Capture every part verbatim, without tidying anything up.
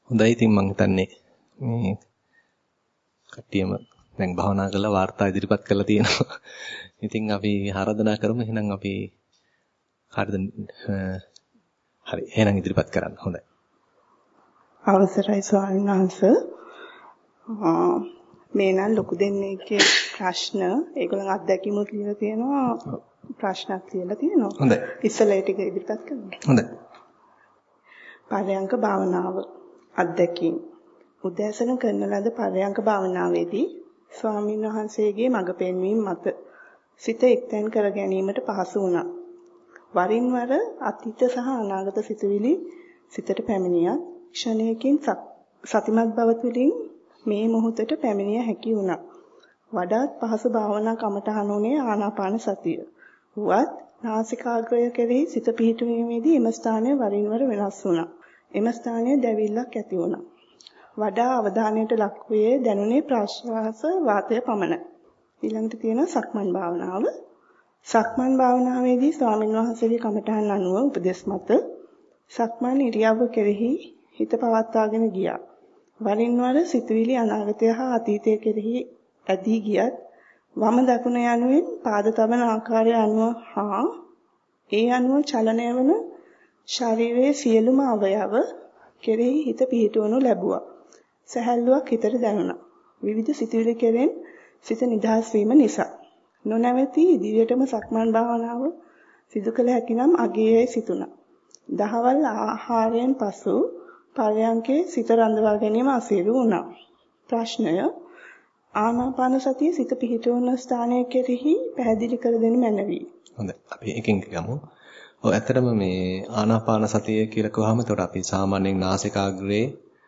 හොඳයි ඉතින් මම හිතන්නේ මේ කට්ටියම දැන් භාවනා කරලා වාර්තා ඉදිරිපත් කරලා තියෙනවා. ඉතින් අපි ආරාධනා කරමු එහෙනම් අපි හරිද හරි එහෙනම් ඉදිරිපත් කරන්න. හොඳයි. අවසරයි ස්වාමීන් වහන්සේ. මේ නම් ලොකු දෙන්නෙක්ගේ ප්‍රශ්න ඒගොල්ලන් අත්දැකීමුත් ලියලා තියෙනවා. ප්‍රශ්නත් ලියලා තියෙනවා. හොඳයි. ඉස්සෙල්ලා ටික ඉදිරිපත් කරමු. හොඳයි. පරයන්ක භාවනාව අත්දැකීම්. උදෑසන කරන ලද පරයන්ක භාවනාවේදී ස්වාමීන් වහන්සේගේ මඟ පෙන්වීම මත සිත එක්තැන් කර ගැනීමට පහසු වුණා. වරින් වර අතීත සහ අනාගත සිතුවිලි සිතට පැමිණියත් ක්ෂණයකින් සතිමත් බව තුළින් මේ මොහොතට පැමිණිය හැකි වුණා. වඩාත් පහසු භාවනා කමටහන උනේ ආනාපාන සතිය. වුවත් නාසිකාග්‍රය කෙරෙහි සිත පිහිටුවීමේදී එම ස්ථානය වරින් වර වෙනස් වුණා. එම ස්ථානයේ දැවිල්ලක් ඇති වුණා. වඩා අවධානයට ලක් වූයේ දැනුනේ ප්‍රාශ්වාස වාතය පමණයි. ඊළඟට තියෙන සක්මන් භාවනාව. සක්මන් භාවනාවේදී ස්වාමීන් වහන්සේගේ කමඨහන් අනුව උපදෙස් මත සක්මන් ඉරියව්ව කෙරෙහි හිත පවත්වාගෙන ගියා. වරින් වර සිතුවිලි අනාගතය හා අතීතය කෙරෙහි ඇදී ගියත් වම දකුණ යනුවෙන් පාද තබන ආකාරය අනුව හා ඒ අනුව චලනය වන ශරීරයේ සියලුම අවයව කෙරෙහි හිත පිහිටවනු ලැබුවා. සැහැල්ලුවක් හිතට දැනුණා. විවිධ සිතුවිලි කෙරෙන් සිත නිදහස් වීම නිසා නොනැවතී ඉදිරියටම සක්මන් භාවනාව සිදු කළ හැකි නම් අගයයි සිතුණා. දහවල් ආහාරයෙන් පසු පරයන්කේ සිත රඳවා ගැනීම අසීරු වුණා. ප්‍රශ්නය ආනාපාන සතිය සිත පිහිටවන ස්ථානය කෙරෙහි පැහැදිලි කර දෙනු මැනවි. හොඳයි. අපි එකින් එක ගමු. ඔව් ඇත්තටම මේ ආනාපාන සතිය කියලා කිව්වහම එතකොට අපි සාමාන්‍යයෙන් නාසිකාග්‍රේ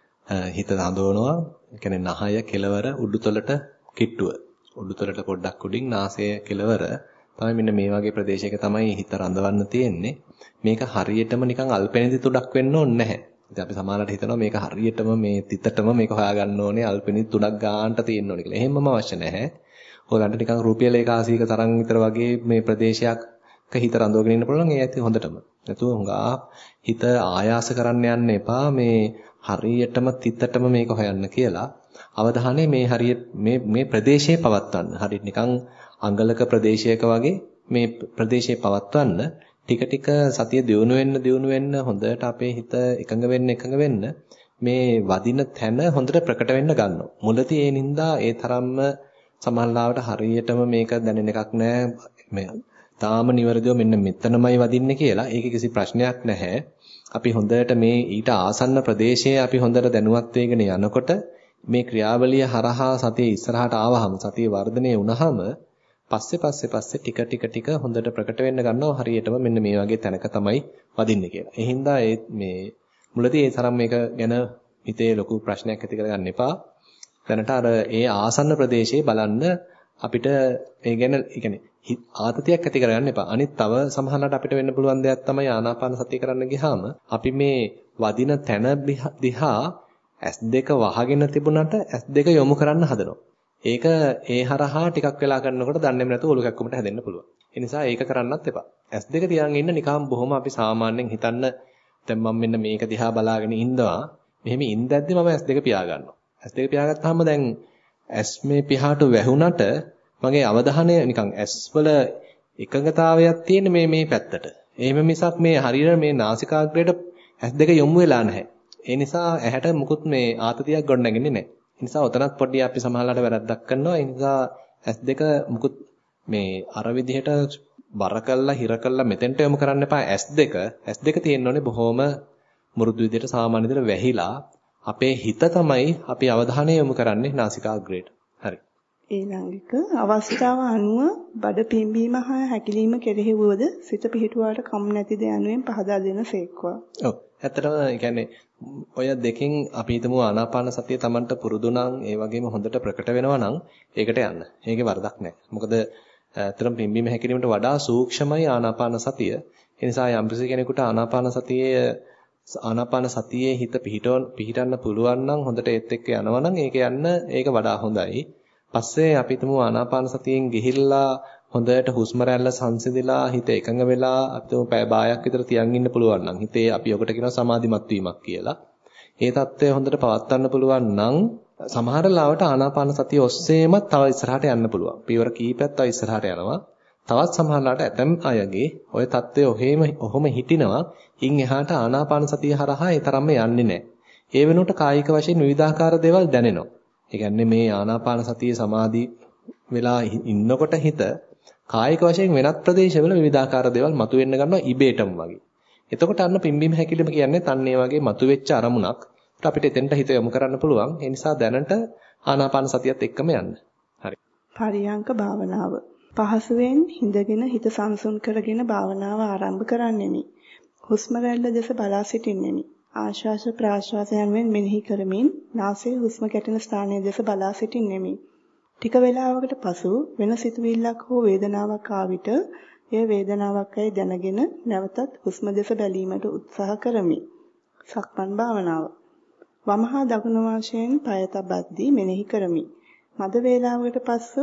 හිත හඳවනවා. ඒ කියන්නේ නහය කෙලවර උඩුතලට කිට්ටුව. උඩුතලට පොඩ්ඩක් උඩින් නාසය කෙලවර තමයි මෙන්න මේ වගේ ප්‍රදේශයක තමයි හිත රඳවන්න තියෙන්නේ. මේක හරියටම නිකන් අල්පෙනිදි තුඩක් වෙන්න ඕනේ නැහැ. ඉතින් අපි සමහරවිට හිතනවා මේක හරියටම මේ තිතටම මේක හොයාගන්න ඕනේ අල්පෙනිදි තුඩක් ගන්නට තියෙන්න ඕනේ කියලා. එහෙමම අවශ්‍ය නැහැ. ඔයගන්ට නිකන් රුපියල් එකසියක තරම් විතර වගේ මේ ප්‍රදේශයක් හිත රඳවගෙන ඉන්න පුළුවන් ඒ ඇති හොඳටම. නැතුව හුඟා හිත ආයාස කරන්න යන්න එපා මේ හරියටම තිතටම මේක හොයන්න කියලා. අවධානය මේ හරිය මේ මේ ප්‍රදේශයේ පවත්වන්න. හරියට නිකන් අඟලක ප්‍රදේශයක වගේ මේ ප්‍රදේශයේ පවත්වන්න ටික ටික සතිය දියුණු වෙන්න දියුණු වෙන්න හොඳට අපේ හිත එකඟ වෙන්න එකඟ වෙන්න මේ වදින තැන හොඳට ප්‍රකට වෙන්න ගන්නවා. මුලදී ඒ නින්දා ඒ තරම්ම සමහරවිට හරියටම මේක දැනෙන එකක් නෑ. මේ තාම නිවැරදිව මෙන්න මෙතනමයි වදින්නේ කියලා. ඒකේ කිසි ප්‍රශ්නයක් නැහැ. අපි හොඳට මේ ඊට ආසන්න ප්‍රදේශයේ අපි හොඳට දැනුවත් වෙගෙන යනකොට මේ ක්‍රියාවලිය හරහා සතිය ඉස්සරහට ආවහම සතිය වර්ධනය වුණාම පස්සේ පස්සේ පස්සේ ටික ටික ටික හොඳට ප්‍රකට වෙන්න ගන්නවා හරියටම මෙන්න මේ වගේ තැනක තමයි වදින්නේ කියලා. ඒ හින්දා ඒ මේ මුලදී ඒ තරම් මේක ගැන හිතේ ලොකු ප්‍රශ්නයක් ඇති කරගන්න එපා. දැනට අර ඒ ආසන්න ප්‍රදේශයේ බලන්න අපිට ඒ ගැන ඒ කියන්නේ ආතතියක් ඇති කරගන්න එපා. අනිත් තව සමහරවිට අපිට වෙන්න පුළුවන් දෙයක් තමයි ආනාපාන සතිය කරන්න ගියාම අපි මේ වදින තැන දිහා ඇස් දෙක වහගෙන තිබුණාට ඇස් දෙක යොමු කරන්න හදනවා. ඒක ඒ හරහා ටිකක් වෙලා කරනකොට දන්නේම නැතුව ඔලු කැක්කුමට හැදෙන්න පුළුවන්. ඒ නිසා ඒක කරන්නත් එපා. ඇස් දෙක තියන් ඉන්න නිකම් බොහොම අපි සාමාන්‍යයෙන් හිතන්න දැන් මම මෙන්න මේක දිහා බලාගෙන ඉන්නවා. මෙහෙම ඉඳද්දි මම ඇස් දෙක පියා ගන්නවා. ඇස් දෙක පියාගත්තාම දැන් ඇස් මේ පියාට වැහුණට මගේ අවධානය නිකන් ඇස් වල එකඟතාවයක් තියෙන මේ මේ පැත්තට. එහෙම මිසක් මේ හරියට මේ නාසිකාග්‍රයට ඇස් දෙක යොමු වෙලා නැහැ. ඒ නිසා ඇහැට මුකුත් මේ ආතතියක් ගොඩනගන්නේ නැහැ. ඒ නිසා උතනත් පොඩ්ඩි අපි සමහරලාට වැරද්දක් කරනවා. ඒ නිසා ඇස් දෙක මුකුත් මේ අර විදිහට බර කළා හිර කළා මෙතෙන්ට යොමු කරන්න එපා. ඇස් දෙක ඇස් දෙක තියෙන්න ඕනේ බොහොම මෘදු විදිහට සාමාන්‍ය විදිහට වැහිලා අපේ හිත තමයි අපි අවධානය යොමු කරන්නේ නාසිකාග්‍රයට. හරි. ඊළඟට අවස්ථාව අනුව බඩ පිම්බීම හා හැකිලිම කෙරෙහි වුවද සිත පිහිටුවාට කම් නැතිද යනුවෙන් පහදා දෙන සේක්වා. ඔව්. ඇත්තටම ඒ කියන්නේ ඔය දෙකෙන් අපි හිතමු ආනාපාන සතිය Tamanට පුරුදු නම් ඒ වගේම හොඳට ප්‍රකට වෙනවා නම් ඒකට යන්න. ඒකේ වරදක් නැහැ. මොකද ඇත්තටම පිම්බීම හැකිලිමට වඩා සූක්ෂමයි ආනාපාන සතිය. ඒ නිසා යම්කිසි කෙනෙකුට ආනාපාන සතියේ ආනාපාන සතියේ හිත පිහිටවන්න පිහිටන්න පුළුවන් නම් හොඳට ඒත් එක්ක යනවා නම් ඒක යන්න ඒක වඩා හොඳයි. පස්සේ අපි හිතමු ආනාපාන සතියෙන් ගිහිල්ලා හොඳට හුස්ම රැල්ල සංසිඳිලා හිත එකඟ වෙලා අපි තුමු පැය භාගයක් විතර තියන් ඉන්න පුළුවන් නම් හිතේ අපි ඔකට කියනවා සමාධිමත් වීමක් කියලා. ඒ தත්ත්වය හොඳට පවත්වන්න පුළුවන් නම් සමහර ලාවට ආනාපාන සතිය ඔස්සේම තව ඉස්සරහට යන්න පුළුවන්. පියවර කීපයක් තව ඉස්සරහට යනවා. තවත් සමහර ලාවට ඇතම් අයගේ ওই தත්ත්වය ඔහෙම ඔහොම හිටිනවා. ඉන් එහාට ආනාපාන සතිය හරහා ඒ තරම්ම යන්නේ නැහැ. ඒ වෙනුවට කායික වශයෙන් විවිධාකාර දේවල් දැනෙනවා. ඒ කියන්නේ මේ ආනාපාන සතිය සමාධි වෙලා ඉන්නකොට හිත කායික වශයෙන් වෙනත් ප්‍රදේශවල විවිධාකාර දේවල් මතුවෙන්න ගන්නවා ඉබේටම වගේ. එතකොට අන්න පිම්බීම හැකිලිම කියන්නේ තන්නේ වගේ මතුවෙච්ච අරමුණක් අපිට එතෙන්ට හිත යොමු කරන්න පුළුවන්. ඒ නිසා දැනට ආනාපාන සතියත් එක්කම යන්න. හරි. පරියංක භාවනාව. පහසුවෙන් හිඳගෙන හිත සංසුන් කරගෙන භාවනාව ආරම්භ කරන්නෙමි. හුස්ම රැල්ල දෙස බලා සිටින්නෙමි. ආශ්වාස ප්‍රාශ්වාස යනුවෙන් මෙනෙහි කරමින් නාසයේ හුස්ම ගැටෙන ස්ථානයේ දෙස බලා සිටින්නෙමි. ටික වේලාවකට පසු වෙන සිතුවිල්ලක් හෝ වේදනාවක් ආ විට එය වේදනාවක්යි දැනගෙන නැවතත් හුස්ම දෙස බැලීමට උත්සාහ කරමි. සක්මන් භාවනාව. වමහා දකුණු වශයෙන් පය තබද්දී මෙනෙහි කරමි. මද වේලාවකට පසු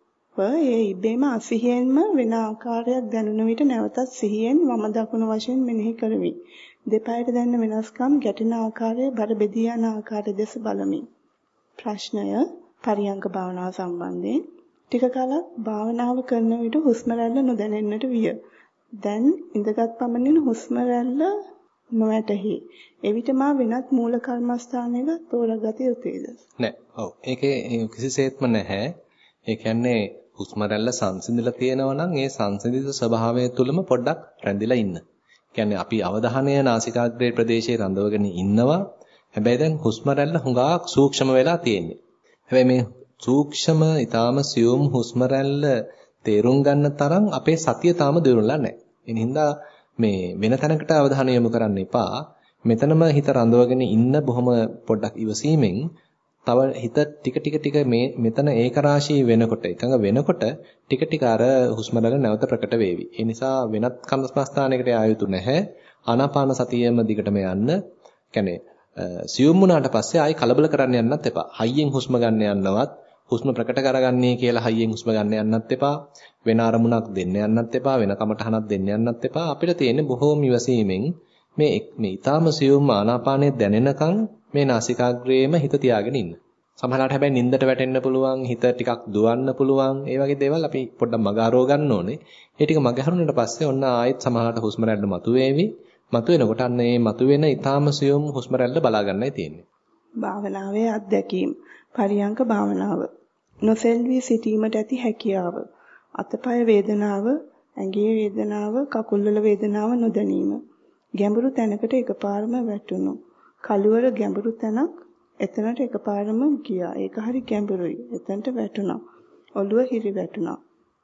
ඒ ඉබේම අසිහියෙන්ම වෙන ආකාරයක් දැනුන විට නැවතත් සිහියෙන් වම දකුණු වශයෙන් මෙනෙහි කරමි. දෙපයට දැනෙන වෙනස්කම් ගැටෙන ආකාරය බර බෙදී යන ආකාරය දෙස බලමි. ප්‍රශ්නය පරියංක භාවනාව සම්බන්ධයෙන් ටික කලක් භාවනාව කරන විට හුස්ම රැල්ල නොදැනෙන්නට විය. දැන් ඉඳගත් පමණින් හුස්ම රැල්ල නොඇතෙහි. එවිට මා වෙනත් මූල කර්මස්ථානයක තෝරාගත යුතුයද? නෑ. ඔව්. ඒකේ කිසිසේත්ම නැහැ. ඒ කියන්නේ හුස්ම රැල්ල සංසිඳිලා තියෙනවා නම් ඒ සංසිඳිත ස්වභාවය තුළම පොඩ්ඩක් රැඳිලා ඉන්න. කියන්නේ අපි අවධානය නාසිකාග්‍රේ ප්‍රදේශයේ රඳවගෙන ඉන්නවා. හැබැයි දැන් හුස්ම රැල්ල හුඟක් සූක්ෂම වෙලා තියෙන්නේ. හැබැයි මේ සූක්ෂම ඊටාම සියුම් හුස්ම රැල්ල තේරුම් ගන්න තරම් අපේ සතිය තාම දියුණුලා නැහැ. ඒ හින්දා මේ වෙන තැනකට අවධානය යොමු කරන්න එපා. මෙතනම හිත රඳවගෙන ඉන්න බොහොම පොඩ්ඩක් ඉවසීමෙන් තව හිත ටික ටික ටික මේ මෙතන ඒක රාශී වෙනකොට එකඟ වෙනකොට ටික ටික අර හුස්ම රැල්ල නැවත ප්‍රකට වේවි. ඒ නිසා වෙනත් කර්මස්ථානයකට යා යුතු නැහැ. ආනාපාන සතියෙම දිගටම යන්න. කියන්නේ සියුම් වුණාට පස්සේ ආයි කලබල කරන්න යන්නත් එපා. හයියෙන් හුස්ම ගන්න යන්නවත් හුස්ම ප්‍රකට කරගන්නේ කියලා හයියෙන් හුස්ම ගන්න යන්නත් එපා. වෙන අරමුණක් දෙන්න යන්නත් එපා. වෙන කමටහනක් දෙන්න යන්නත් එපා. අපිට තියෙන්නේ බොහෝම ඉවසීමෙන් මේ මේ ඊටාම සියුම් ආනාපානයේ දැනෙනකන් මේ නාසිකාග්‍රේම හිත තියාගෙන ඉන්න. සමහරවිට හැබැයි නින්දට වැටෙන්න පුළුවන්, හිත ටිකක් දුවන්න පුළුවන්. ඒ වගේ දේවල් අපි පොඩ්ඩක් මගහරව ගන්න ඕනේ. ඒ ටික මගහරුණාට පස්සේ ඔන්න ආයෙත් සමහරවිට හුස්ම රැල්ල මතුවේවි. මතුවෙනකොට අන්න මේ මතුවෙන ඊටාම සියුම් හුස්ම රැල්ල බලා ගන්නයි තියෙන්නේ. භාවනාවේ අත්දැකීම්. පරියංක භාවනාව. නොසෙල්වි සිටීමට ඇති හැකියාව. අතපය වේදනාව, ඇඟේ වේදනාව, කකුල්වල වේදනාව නොදැනීම. ගැඹුරු තැනකට එකපාරම වැටුණු. කළුවර ගැඹුරු තැනක් එතනට එකපාරම ගියා. ඒක හරි ගැඹුරුයි. එතනට වැටුණා. ඔළුව හිරි වැටුණා.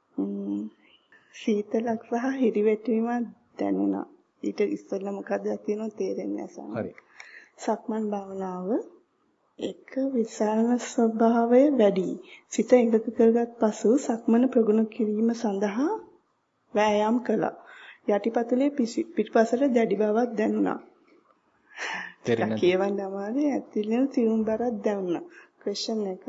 සීතලක් සහ හිරි වැටීමක් දැනුණා. ඊට ඉස්සෙල්ලා මොකද තියෙනව තේරෙන්නේ නැහැ. හරි. සක්මන් භාවනාව එක විසරණ ස්වභාවය වැඩි. සිත එකඟ කරගත් පසු සක්මන ප්‍රගුණ කිරීම සඳහා වෑයම් කළා. යටිපතුලේ පිටිපසට දැඩි බවක් දැනුණා. තේරෙන්නේ කියවන්න අමාරුයි. ඇතුළේ සියුම් බරක් දැනුණා. ක්වෙස්චන් එක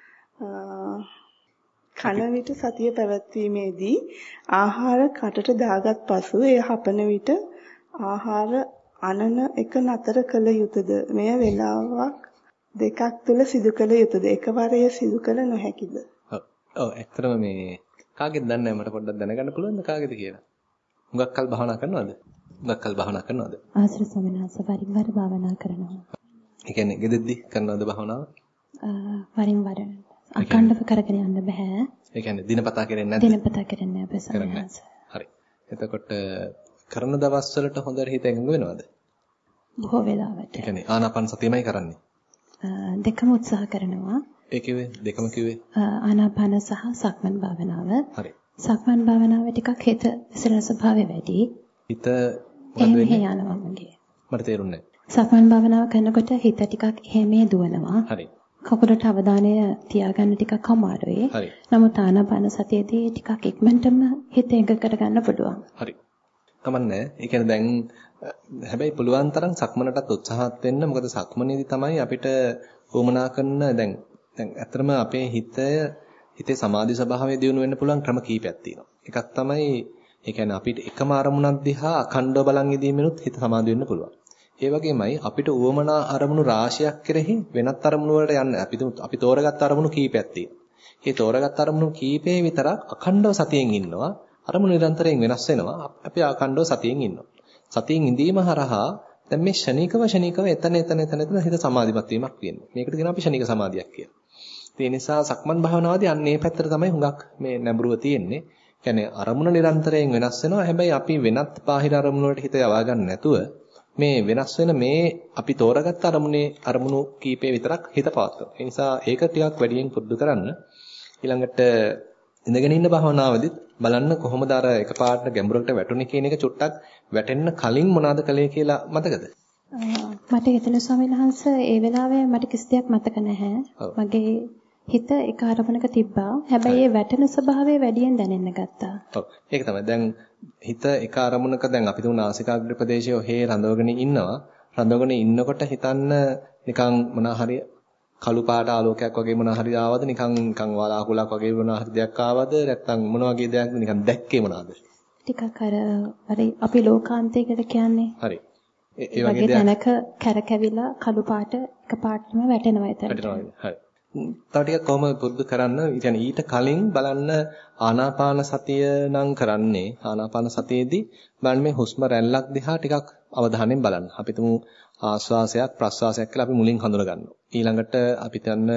කන විට සතිය පැවැත්වීමේදී ආහාර කටට දාගත් පසු එය හපන විට ආහාර අනන එක නතර කළ යුතුයද? මෙය වේලාවක් දෙකක් තුල සිදු කළ යුතුයද? එකවරේ සිදු කළ නොහැකිද? ඔව්. ඔව් ඇත්තටම මේ කාගෙද දන්නේ නැහැ මට පොඩ්ඩක් දැනගන්න පුළුවන්ද කාගෙද කියලා? හුඟක් කල් භාවනා කරනවද? හුඟක් කල් භාවනා කරනවද? ආශ්‍රය ස්වාමීන් වරින් වර භාවනා කරනවා. ඒ කියන්නේ ගෙදෙද්දි කරනවද භාවනාව? වරින් වර අකණ්ඩව කරගෙන යන්න බෑ. ඒ කියන්නේ දිනපතා කරන්නේ නැද්ද? දිනපතා කරන්නේ නැහැ. හරි. එතකොට කරන දවස්වලට හොඳට හිත එකඟ වෙනවද? බොහෝ වෙලාවට. ඒ කියන්නේ ආනාපාන සතියමයි කරන්නේ. දෙකම උත්සාහ කරනවා. ඒ කිව්වේ දෙකම කිව්වේ ආනාපාන සහ සක්මන් භාවනාව. හරි. සක්මන් භාවනාව ටිකක් හිත විසිරෙන ස්වභාවය වැඩි. හිත මොකද වෙන්නේ? එහෙම යනවා මගේ. මට තේරුන්නේ නැහැ. සක්මන් භාවනාව කරනකොට හිත ටිකක් එහෙමේ දුවනවා. හරි. කකුලට අවධානය තියාගන්න ටිකක් අමාරුයි. හරි. නමුත් ආනාපාන සතියේදී ටිකක් ඉක්මනටම හිත එකඟ කරගන්න පුළුවන්. හරි. කමන්නේ. ඒ කියන්නේ දැන් හැබැයි පුළුවන් තරම් සක්මනටත් උත්සාහත් වෙන්න. මොකද සක්මනේදී තමයි අපිට වමනා කරන දැන් දැන් ඇත්තටම අපේ හිතය හිතේ සමාධි ස්වභාවය දියුණු වෙන්න පුළුවන් ක්‍රම කීපයක් තියෙනවා. එකක් තමයි ඒ කියන්නේ අපිට එකම අරමුණක් දිහා අඛණ්ඩව බලන් ඉදීමෙනුත් හිත සමාධි වෙන්න පුළුවන්. ඒ වගේමයි අපිට උවමනා අරමුණු රාශියක් කෙරෙහි වෙනත් අරමුණු වලට යන්න අපි අපි තෝරගත්ත අරමුණු කීපයක් තියෙනවා. මේ තෝරගත්ත අරමුණු කීපේ විතරක් අඛණ්ඩව සතියෙන් ඉන්නවා. අරමුණු නිරන්තරයෙන් වෙනස් වෙනවා. අපි අඛණ්ඩව සතියෙන් ඉන්නවා. සතියෙන් ඉඳීම හරහා දැන් මේ ෂණිකව ෂණිකව එතන එතන එතන එතන හිත සමාධිමත් වීමක් වෙනවා. මේකට කියනවා අපි ෂණික සමාධියක් කියලා. ඒ නිසා සක්මන් භාවනාවේදී අන්න ඒ පැත්තට තමයි හුඟක් මේ නැඹුරුව තියෙන්නේ. කියන්නේ අරමුණ නිරන්තරයෙන් වෙනස් වෙනවා. හැබැයි අපි වෙනත් බාහිර අරමුණු වලට හිත යවා ගන්න නැතුව මේ වෙනස් වෙන මේ අපි තෝරගත්ත අරමුණේ අරමුණු කීපේ විතරක් හිත පවත්වනවා. ඒ නිසා ඒක ටිකක් වැඩියෙන් පුරුදු කරන්න. ඊළඟට ඉඳගෙන ඉන්න භාවනාවේදීත් බලන්න කොහොමද අර එකපාරට ගැඹුරකට වැටුනේ කියන එක චුට්ටක් වැටෙන්න කලින් මොනවද කළේ කියලා මතකද? මට හිතෙන ස්වාමීන් වහන්සේ ඒ වෙලාවේ මට කිසි දෙයක් මතක නැහැ. මගේ හිත එක අරමුණක තිබ්බා. හැබැයි ඒ වැටෙන ස්වභාවය වැඩියෙන් දැනෙන්න ගත්තා. ඔව්. ඒක තමයි. දැන් හිත එක අරමුණක දැන් අපි තුන නාසිකාග්‍ර ප්‍රදේශයේ ඔහේ රඳවගෙන ඉන්නවා. රඳවගෙන ඉන්නකොට හිතන්න නිකන් මොනවා හරි කළු පාට ආලෝකයක් වගේ මොනවා හරි ආවද නිකන් නිකන් වලාකුලක් වගේ මොනවා හරි දෙයක් ආවද නැත්නම් මොන වගේ දෙයක්ද නිකන් දැක්කේ මොනවාද? ටිකක් අර අර අපි ලෝකාන්තය කියලා කියන්නේ. හරි. ඒ වගේ දෙයක් තැනක කැරකැවිලා කළු පාට එක පාටම වැටෙනවා එතන. වැටෙනවා. හරි. තව ටිකක් කොහොම පුරුදු කරන්න يعني ඊට කලින් බලන්න ආනාපාන සතිය නම් කරන්නේ ආනාපාන සතියේදී බලන්න මේ හුස්ම රැල්ලක් දිහා ටිකක් අවධානයෙන් බලන්න. අපි තුමු ආශ්වාසයක් ප්‍රශ්වාසයක් කියලා අපි මුලින් හඳුන ගන්නවා. ඊළඟට අපි තන්න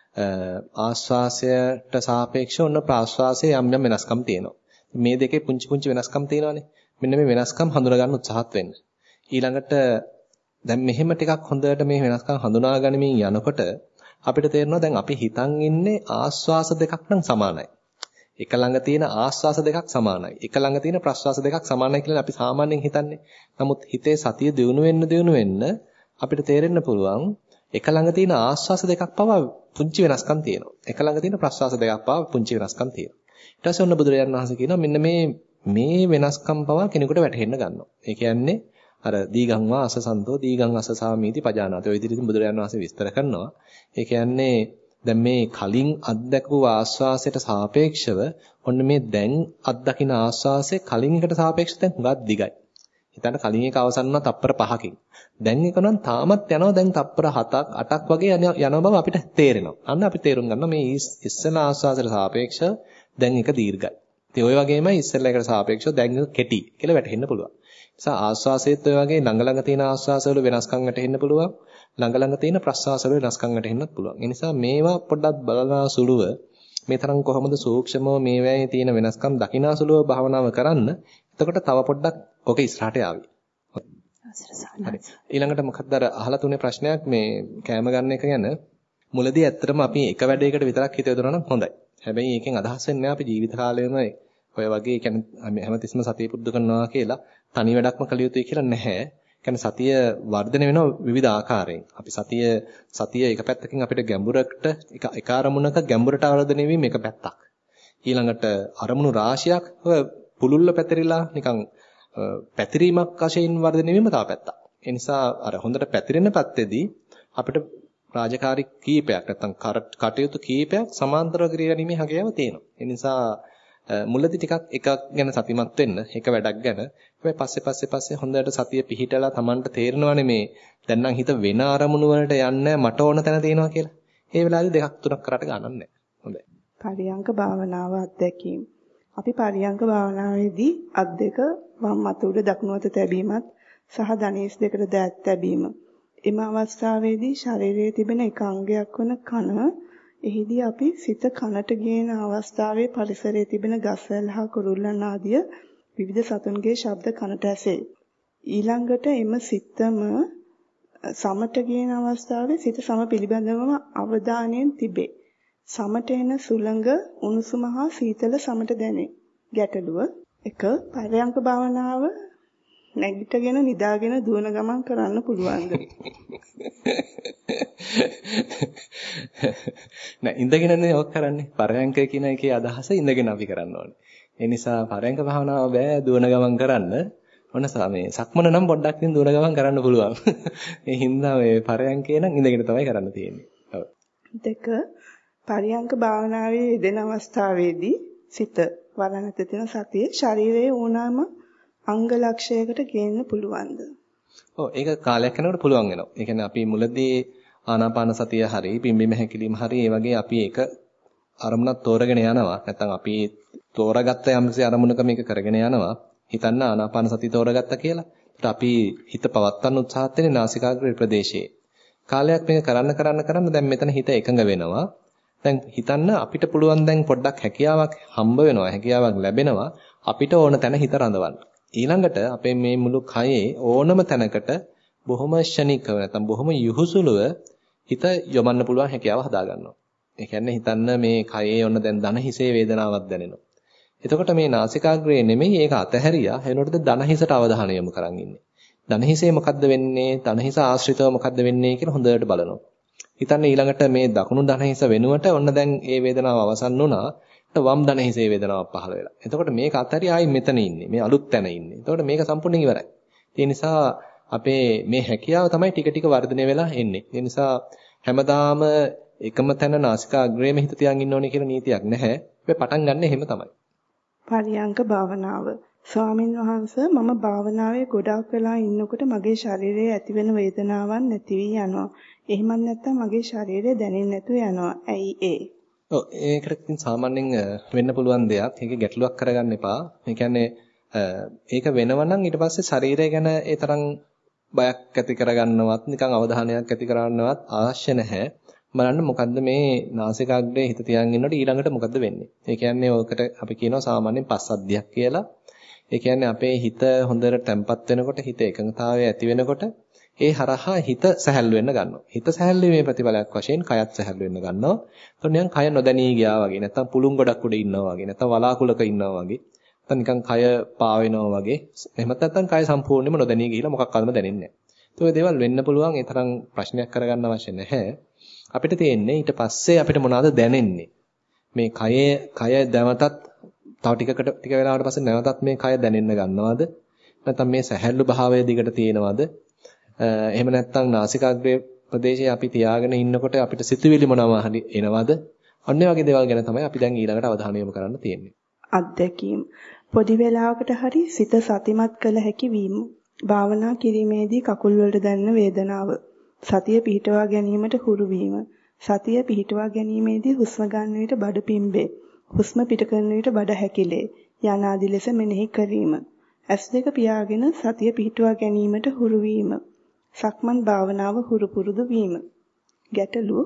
ආශ්වාසයට සාපේක්ෂව ඔන්න ප්‍රාශ්වාසයේ යම් යම් වෙනස්කම් තියෙනවා. මේ දෙකේ පුංචි පුංචි වෙනස්කම් තියෙනවානේ. මෙන්න මේ වෙනස්කම් හඳුනා ගන්න උත්සාහත් වෙන්න. ඊළඟට දැන් මෙහෙම ටිකක් හොඳට මේ වෙනස්කම් හඳුනා ගනිමින් යනකොට අපිට තේරෙනවා දැන් අපි හිතන් ඉන්නේ ආස්වාස දෙකක් නම් සමානයි. එක ළඟ තියෙන ආස්වාස දෙකක් සමානයි. එක ළඟ තියෙන ප්‍රස්වාස දෙකක් සමානයි කියලා අපි සාමාන්‍යයෙන් හිතන්නේ. නමුත් හිතේ සතිය දියුණු වෙන්න දියුණු වෙන්න අපිට තේරෙන්න පුළුවන් එක ළඟ තියෙන ආස්වාස දෙකක් පවා පුංචි වෙනස්කම් තියෙනවා. එක ළඟ තියෙන ප්‍රස්වාස දෙකක් පවා පුංචි වෙනස්කම් තියෙනවා. ඊට පස්සේ ඔන්න බුදුරජාණන් වහන්සේ කියනවා මෙන්න මේ මේ වෙනස්කම් පවා කෙනෙකුට වැටහෙන්න ගන්නවා. ඒ කියන්නේ අර දීගං වා අසසන්තෝ දීගං අසසාමීති පජානාති. ඔය විදිහට බුදුරජාණන් වහන්සේ විස්තර කරනවා. ඒ කියන්නේ දැන් මේ කලින් අත්දැකපු ආස්වාසයට සාපේක්ෂව ඔන්න මේ දැන් අත්දකින ආස්වාසයේ කලින් එකට සාපේක්ෂව දැන් හුඟක් දිගයි. හිතන්න කලින් එක අවසන් වුණා තප්පර පහකින්. දැන් එක නම් තාමත් යනවා දැන් තප්පර හතක් අටක් වගේ යනවා බව අපිට තේරෙනවා. අන්න අපි තේරුම් ගන්නවා මේ ඉස්සෙල්ලා ආස්වාසයට සාපේක්ෂව දැන් එක දීර්ඝයි. ඉතින් ওই වගේමයි ඉස්සෙල්ලා එකට සාපේක්ෂව දැන් එක කෙටි කියලා වැටහෙන්න පුළුවන්. නිසා ආස්වාසයේත් ඔය වගේ ළඟ ළඟ තියෙන ආස්වාසවල වෙනස්කම් වැටෙන්න පුළුවන්. ළඟ ළඟ තියෙන ප්‍රස්වාසවල වෙනස්කම් වැටෙන්නත් පුළුවන්. ඒ නිසා මේවා පොඩ්ඩක් බලනා සුළුව මේ තරම් කොහොමද සූක්ෂමව මේවායේ තියෙන වෙනස්කම් දකිනා සුළුව භාවනාව කරන්න. එතකොට තව පොඩ්ඩක් ඔක ඉස්සරහට ආවි. හරි. ඊළඟට මොකක්ද අර අහලා තුනේ ප්‍රශ්නයක් මේ කැම ගන්න එක ගැන මුලදී ඇත්තටම අපි එක වැඩේකට විතරක් හිත යොදනවා නම් හොඳයි. හැබැයි ඒකෙන් අදහස් වෙන්නේ අපි ජීවිත කාලෙම ඔය වගේ කියන්නේ හැමතිස්සම සතිය පුරුදු කරනවා කියලා තනි වැඩක්ම කළ යුතුයි කියලා නැහැ. කියන්නේ සතිය වර්ධනය වෙනවා විවිධ ආකාරයෙන්. අපි සතිය සතිය එක පැත්තකින් අපිට ගැඹුරකට එක එක අරමුණක ගැඹුරට වර්ධනය වීම එක පැත්තක්. ඊළඟට අරමුණු රාශියක් පුළුල්ල පැතිරිලා නිකන් පැතිරීමක් වශයෙන් වර්ධනය වීම තව පැත්තක්. ඒ නිසා අර හොඳට පැතිරෙන පැත්තේදී අපිට රාජකාරී කීපයක් නැත්නම් කටයුතු කීපයක් සමාන්තරව ක්‍රියාවීමේ හැකියාව තියෙනවා. ඒ නිසා මුලදී ටිකක් එකක් ගැන සතිමත් වෙන්න, එක වැඩක් ගැන. හැබැයි පස්සේ පස්සේ පස්සේ හොඳට සතිය පිහිටලා Tamanට තේරෙනවානේ මේ දැන් නම් හිත වෙන අරමුණු වලට යන්නේ මට ඕන තැන තියෙනවා කියලා. ඒ වෙලාවේදී දෙකක් තුනක් කරාට ගන්නක් නැහැ. හොඳයි. පරියංක භාවනාව අත්දැකීම්. අපි පරියංක භාවනාවේදී අත් දෙක වම් අත උඩ දකුණු අත තැබීමත් සහ ධනේස් දෙකට දෑත් තැබීම. එම අවස්ථාවේදී ශරීරයේ තිබෙන එක අංගයක් වන කන එහිදී අපි සිත කනට ගේන අවස්ථාවේ පරිසරයේ තිබෙන ගස්වැල් හා කුරුල්ලන් ආදිය විවිධ සතුන්ගේ ශබ්ද කනට ඇසේ. ඊළඟට එම සිතම සමට ගේන අවස්ථාවේ සිත සම පිළිබඳවම අවධානයෙන් තිබේ. සමට එන සුළඟ උණුසුම හා සීතල සමට දැනේ. ගැටලුව එක පරයන්ක භාවනාව නැගිටගෙන නිදාගෙන දුවන ගමන් කරන්න පුළුවන්ද? නෑ ඉඳගෙනනේ ඔක් කරන්නේ. පරයන්ක කියන එකේ අදහස ඉඳගෙන අපි කරන්න ඕනේ. ඒ නිසා පරයන්ක භාවනාව බෑ දුවන ගමන් කරන්න. ඔන්න මේ සක්මන නම් පොඩ්ඩක් දින් දුවන ගමන් කරන්න පුළුවන්. ඒ හින්දා මේ පරයන්කේ නම් ඉඳගෙන තමයි කරන්න තියෙන්නේ. ඔව්. දෙක පරයන්ක භාවනාවේ යෙදෙන අවස්ථාවේදී සිත වරණත තියෙන සතිය ශරීරයේ ඕනෑම අංග ලක්ෂයකට ගේන්න පුළුවන්ද? ඔව් ඒක කාලයක් යනකොට පුළුවන් වෙනවා. ඒ කියන්නේ අපි මුලදී ආනාපාන සතිය හරි පිම්බීම හැකිලිම හරි ඒ වගේ අපි ඒක අරමුණක් තෝරගෙන යනවා. නැත්නම් අපි තෝරාගත්ත යම්කිසි අරමුණක මේක කරගෙන යනවා. හිතන්න ආනාපාන සතිය තෝරාගත්තා කියලා. ඒත් අපි හිත පවත්වන්න උත්සාහත් වෙන්නේ නාසිකාග්‍රේ ප්‍රදේශයේ. කාලයක් මේක කරන්න කරන්න කරන්න දැන් මෙතන හිත එකඟ වෙනවා. දැන් හිතන්න අපිට පුළුවන් දැන් පොඩ්ඩක් හැකියාවක් හම්බ වෙනවා. හැකියාවක් ලැබෙනවා. අපිට ඕන තැන හිත රඳවන්න. ඊළඟට අපේ මේ මුළු කයේ ඕනම තැනකට බොහොම ෂණිකව නැත්නම් බොහොම යහුසුලුව හිත යොමන්න පුළුවන් හැකියාව හදා ගන්නවා. ඒ කියන්නේ හිතන්න මේ කයේ ඔන්න දැන් දන හිසේ වේදනාවක් දැනෙනවා. එතකොට මේ නාසිකාග්‍රේ නෙමෙයි ඒක අතහැරියා. එනකොටද දන හිසට අවධානය යොමු කරන් ඉන්නේ. දන හිසේ මොකද්ද වෙන්නේ? දන හිස ආශ්‍රිතව මොකද්ද වෙන්නේ කියලා හොඳට බලනවා. හිතන්න ඊළඟට මේ දකුණු දන හිස වෙනුවට ඔන්න දැන් ඒ වේදනාව අවසන් වුණා. වම් දන හිසේ වේදනාවක් පහළ වෙලා. එතකොට මේක අතහැරියා ආයි මෙතන ඉන්නේ. මේ අලුත් තැන ඉන්නේ. එතකොට මේක සම්පූර්ණයෙන් ඉවරයි. ඒ නිසා අපේ මේ හැකියාව තමයි ටික ටික වර්ධනය වෙලා එන්නේ. ඒ නිසා හැමදාම එකම තැන නාසිකාග්‍රේම හිත තියන් ඉන්න ඕනේ කියලා නීතියක් නැහැ. අපි පටන් ගන්න එහෙම තමයි. පරියංක භාවනාව. ස්වාමින් වහන්සේ මම භාවනාවේ ගොඩාක් වෙලා ඉන්නකොට මගේ ශරීරයේ ඇතිවෙන වේදනාවක් නැති වී යනවා. එහෙමත් නැත්නම් මගේ ශරීරය දැනෙන්නේ නැතුව යනවා. ඇයි ඒ? ඔව් ඒකට ඉතින් සාමාන්‍යයෙන් වෙන්න පුළුවන් දෙයක්. ඒක ගැටලුවක් කරගන්න එපා. ඒ කියන්නේ ඒක වෙනව නම් ඊට පස්සේ ශරීරය ගැන ඒ තරම් බයක් ඇති කරගන්නවත් නිකන් අවධානයක් ඇති කරගන්නවත් අවශ්‍ය නැහැ. බලන්න මොකද්ද මේ නාසිකාග්‍රේ හිත තියන් ඉන්නකොට ඊළඟට මොකද්ද වෙන්නේ? ඒ කියන්නේ ඔකට අපි කියනවා සාමාන්‍යයෙන් පස්සද්ධියක් කියලා. ඒ කියන්නේ අපේ හිත හොඳට තැම්පත් වෙනකොට හිත එකඟතාවය ඇති වෙනකොට ඒ හරහා හිත සැහැල්ලු වෙන්න ගන්නවා. හිත සැහැල්ලු වීමේ ප්‍රතිඵලයක් වශයෙන් කයත් සැහැල්ලු වෙන්න ගන්නවා. එතකොට නිකන් කය නොදැනී ගියා වගේ නැත්නම් පුළුන් ගොඩක් උඩ ඉන්නවා වගේ නැත්නම් වලාකුලක ඉන්නවා වගේ නැත්නම් නිකන් කය පාවෙනවා වගේ එහෙමත් නැත්නම් කය සම්පූර්ණයෙන්ම නොදැනී ගිහිලා මොකක්වත්ම දැනෙන්නේ නැහැ. ඒ දේවල් වෙන්න පුළුවන්. ඒ තරම් ප්‍රශ්නයක් කරගන්න අවශ්‍ය නැහැ. අපිට තියෙන්නේ ඊට පස්සේ අපිට මොනවද දැනෙන්නේ? මේ කයේ කය දැවතත් තව ටිකකට ටික වෙලාවකට පස්සේ නැවතත් මේ කය දැනෙන්න ගන්නවද? නැත්නම් මේ සැහැල්ලු භාවය දිගට තියෙනවද? එහෙම නැත්නම් නාසිකාග්‍රේ ප්‍රදේශයේ අපි තියාගෙන ඉන්නකොට අපිට සිතුවිලි මොනවා හරි එනවද? අන්න ඒ වගේ දේවල් ගැන තමයි අපි දැන් ඊළඟට අවධානය යොමු කරන්න තියෙන්නේ. අත්දැකීම් පොඩි වෙලාවකට හරි සිත සතිමත් කළ හැකි වීම. භාවනා කිරීමේදී කකුල් වලට දැනෙන වේදනාව. සතිය පිහිටවා ගැනීමට හුරු වීම. සතිය පිහිටවා ගැනීමේදී හුස්ම ගන්න විට බඩ පිම්බේ. හුස්ම පිට කරන විට බඩ හැකිලේ. යන ආදි ලෙස මෙනෙහි කිරීම. ඇස් දෙක පියාගෙන සතිය පිහිටවා ගැනීමට හුරු වීම. සක්මන් භාවනාව හුරු පුරුදු වීම. ගැටලුව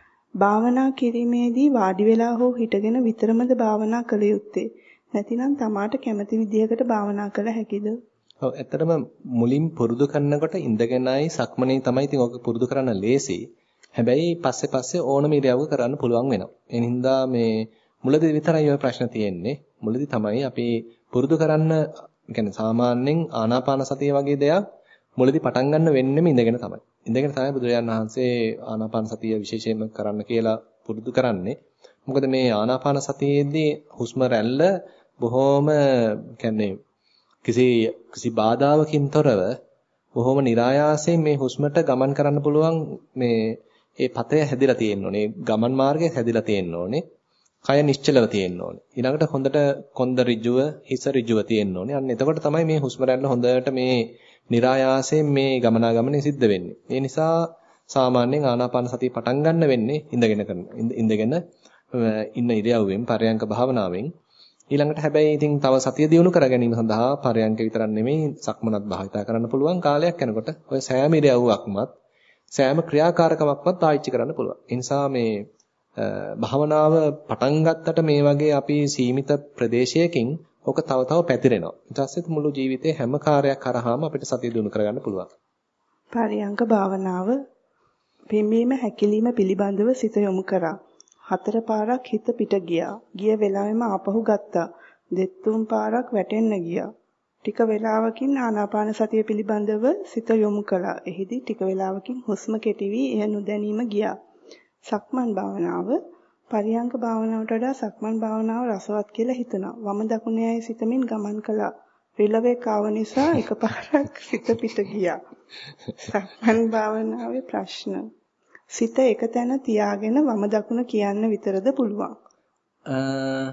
භාවනා කිරීමේදී වාඩි වෙලා හෝ හිටගෙන විතරමද භාවනා කළ යුත්තේ? නැතිනම් තමාට කැමති විදිහකට භාවනා කළ හැකිද? ඔව් ඇත්තටම මුලින් පුරුදු කරනකොට ඉඳගෙනයි සක්මනේ තමයි ඉතින් ඔක පුරුදු කරන්න ලේසි. හැබැයි පස්සේ පස්සේ ඕනම ඉරියව්වක කරන්න පුළුවන් වෙනවා. ඒ හින්දා මේ මුලදී විතරයි ඔය ප්‍රශ්න තියෙන්නේ. මුලදී තමයි අපි පුරුදු කරන්න කියන්නේ සාමාන්‍යයෙන් ආනාපාන සතිය වගේ දෙයක් මුලදී පටන් ගන්න වෙන්නේම ඉඳගෙන තමයි. ඉඳගෙන තමයි බුදුරජාණන් වහන්සේ ආනාපාන සතිය විශේෂයෙන්ම කරන්න කියලා පුරුදු කරන්නේ. මොකද මේ ආනාපාන සතියේදී හුස්ම රැල්ල බොහොම කියන්නේ කිසි කිසි බාධාවකින් තොරව බොහොම નિરાයාසයෙන් මේ හුස්මට ගමන් කරන්න පුළුවන් මේ ඒ පතය හැදිලා තියෙන්න ඕනේ. ගමන් මාර්ගය හැදිලා තියෙන්න ඕනේ. කය නිශ්චලව තියෙන්න ඕනේ. ඊළඟට හොඳට කොන්ද ඍජුව, හිස ඍජුව තියෙන්න ඕනේ. අන්න එතකොට තමයි මේ හුස්ම රැල්ල හොඳට මේ નિરાයාසයෙන් මේ ගමනාගමනේ සිද්ධ වෙන්නේ. ඒ නිසා සාමාන්‍යයෙන් ආනාපාන සතිය පටන් ගන්න වෙන්නේ ඉඳගෙන කරන. ඉඳගෙන ඉන්න ඉරියව්වෙන් පරයන්ක භාවනාවෙන් ඊළඟට හැබැයි ඉතින් තව සතිය දියුණු කර ගැනීම සඳහා පරයන්ක විතරක් නෙමෙයි සක්මනත් භාවිතා කරන්න පුළුවන් කාලයක් යනකොට ඔය සෑම ඉරියව්වක්මත් සෑම ක්‍රියාකාරකමක්වත් ආයිච්චි කරන්න පුළුවන්. ඒ නිසා මේ භාවනාව පටන් ගත්තට මේ වගේ අපි සීමිත ප්‍රදේශයකින් ඔක තව තව පැතිරෙනවා. ඊට පස්සේ මුළු ජීවිතේ හැම කාර්යයක් කරාම අපිට සතිය දියුණු කරගන්න පුළුවන්. පරියංක භාවනාව පිම්බීම හැකිලිම පිළිබඳව සිත යොමු කරා. හතර පාරක් හිත පිට ගියා. ගිය වෙලාවෙම ආපහු ගත්තා. දෙතුන් පාරක් වැටෙන්න ගියා. ටික වෙලාවකින් ආනාපාන සතිය පිළිබඳව සිත යොමු කළා. එහිදී ටික වෙලාවකින් හුස්ම කෙටි වී එය නොදැනීම ගියා. සක්මන් භාවනාව පරියංක භාවනාවට වඩා සක්මන් භාවනාව රසවත් කියලා හිතුණා. වම දකුණ යයි සිතමින් ගමන් කළා. රිලවේ කාව නිසා එකපාරක් සිත පිට ගියා. සක්මන් භාවනාවේ ප්‍රශ්න. සිත එක තැන තියාගෙන වම දකුණ කියන්න විතරද පුළුවන්? අ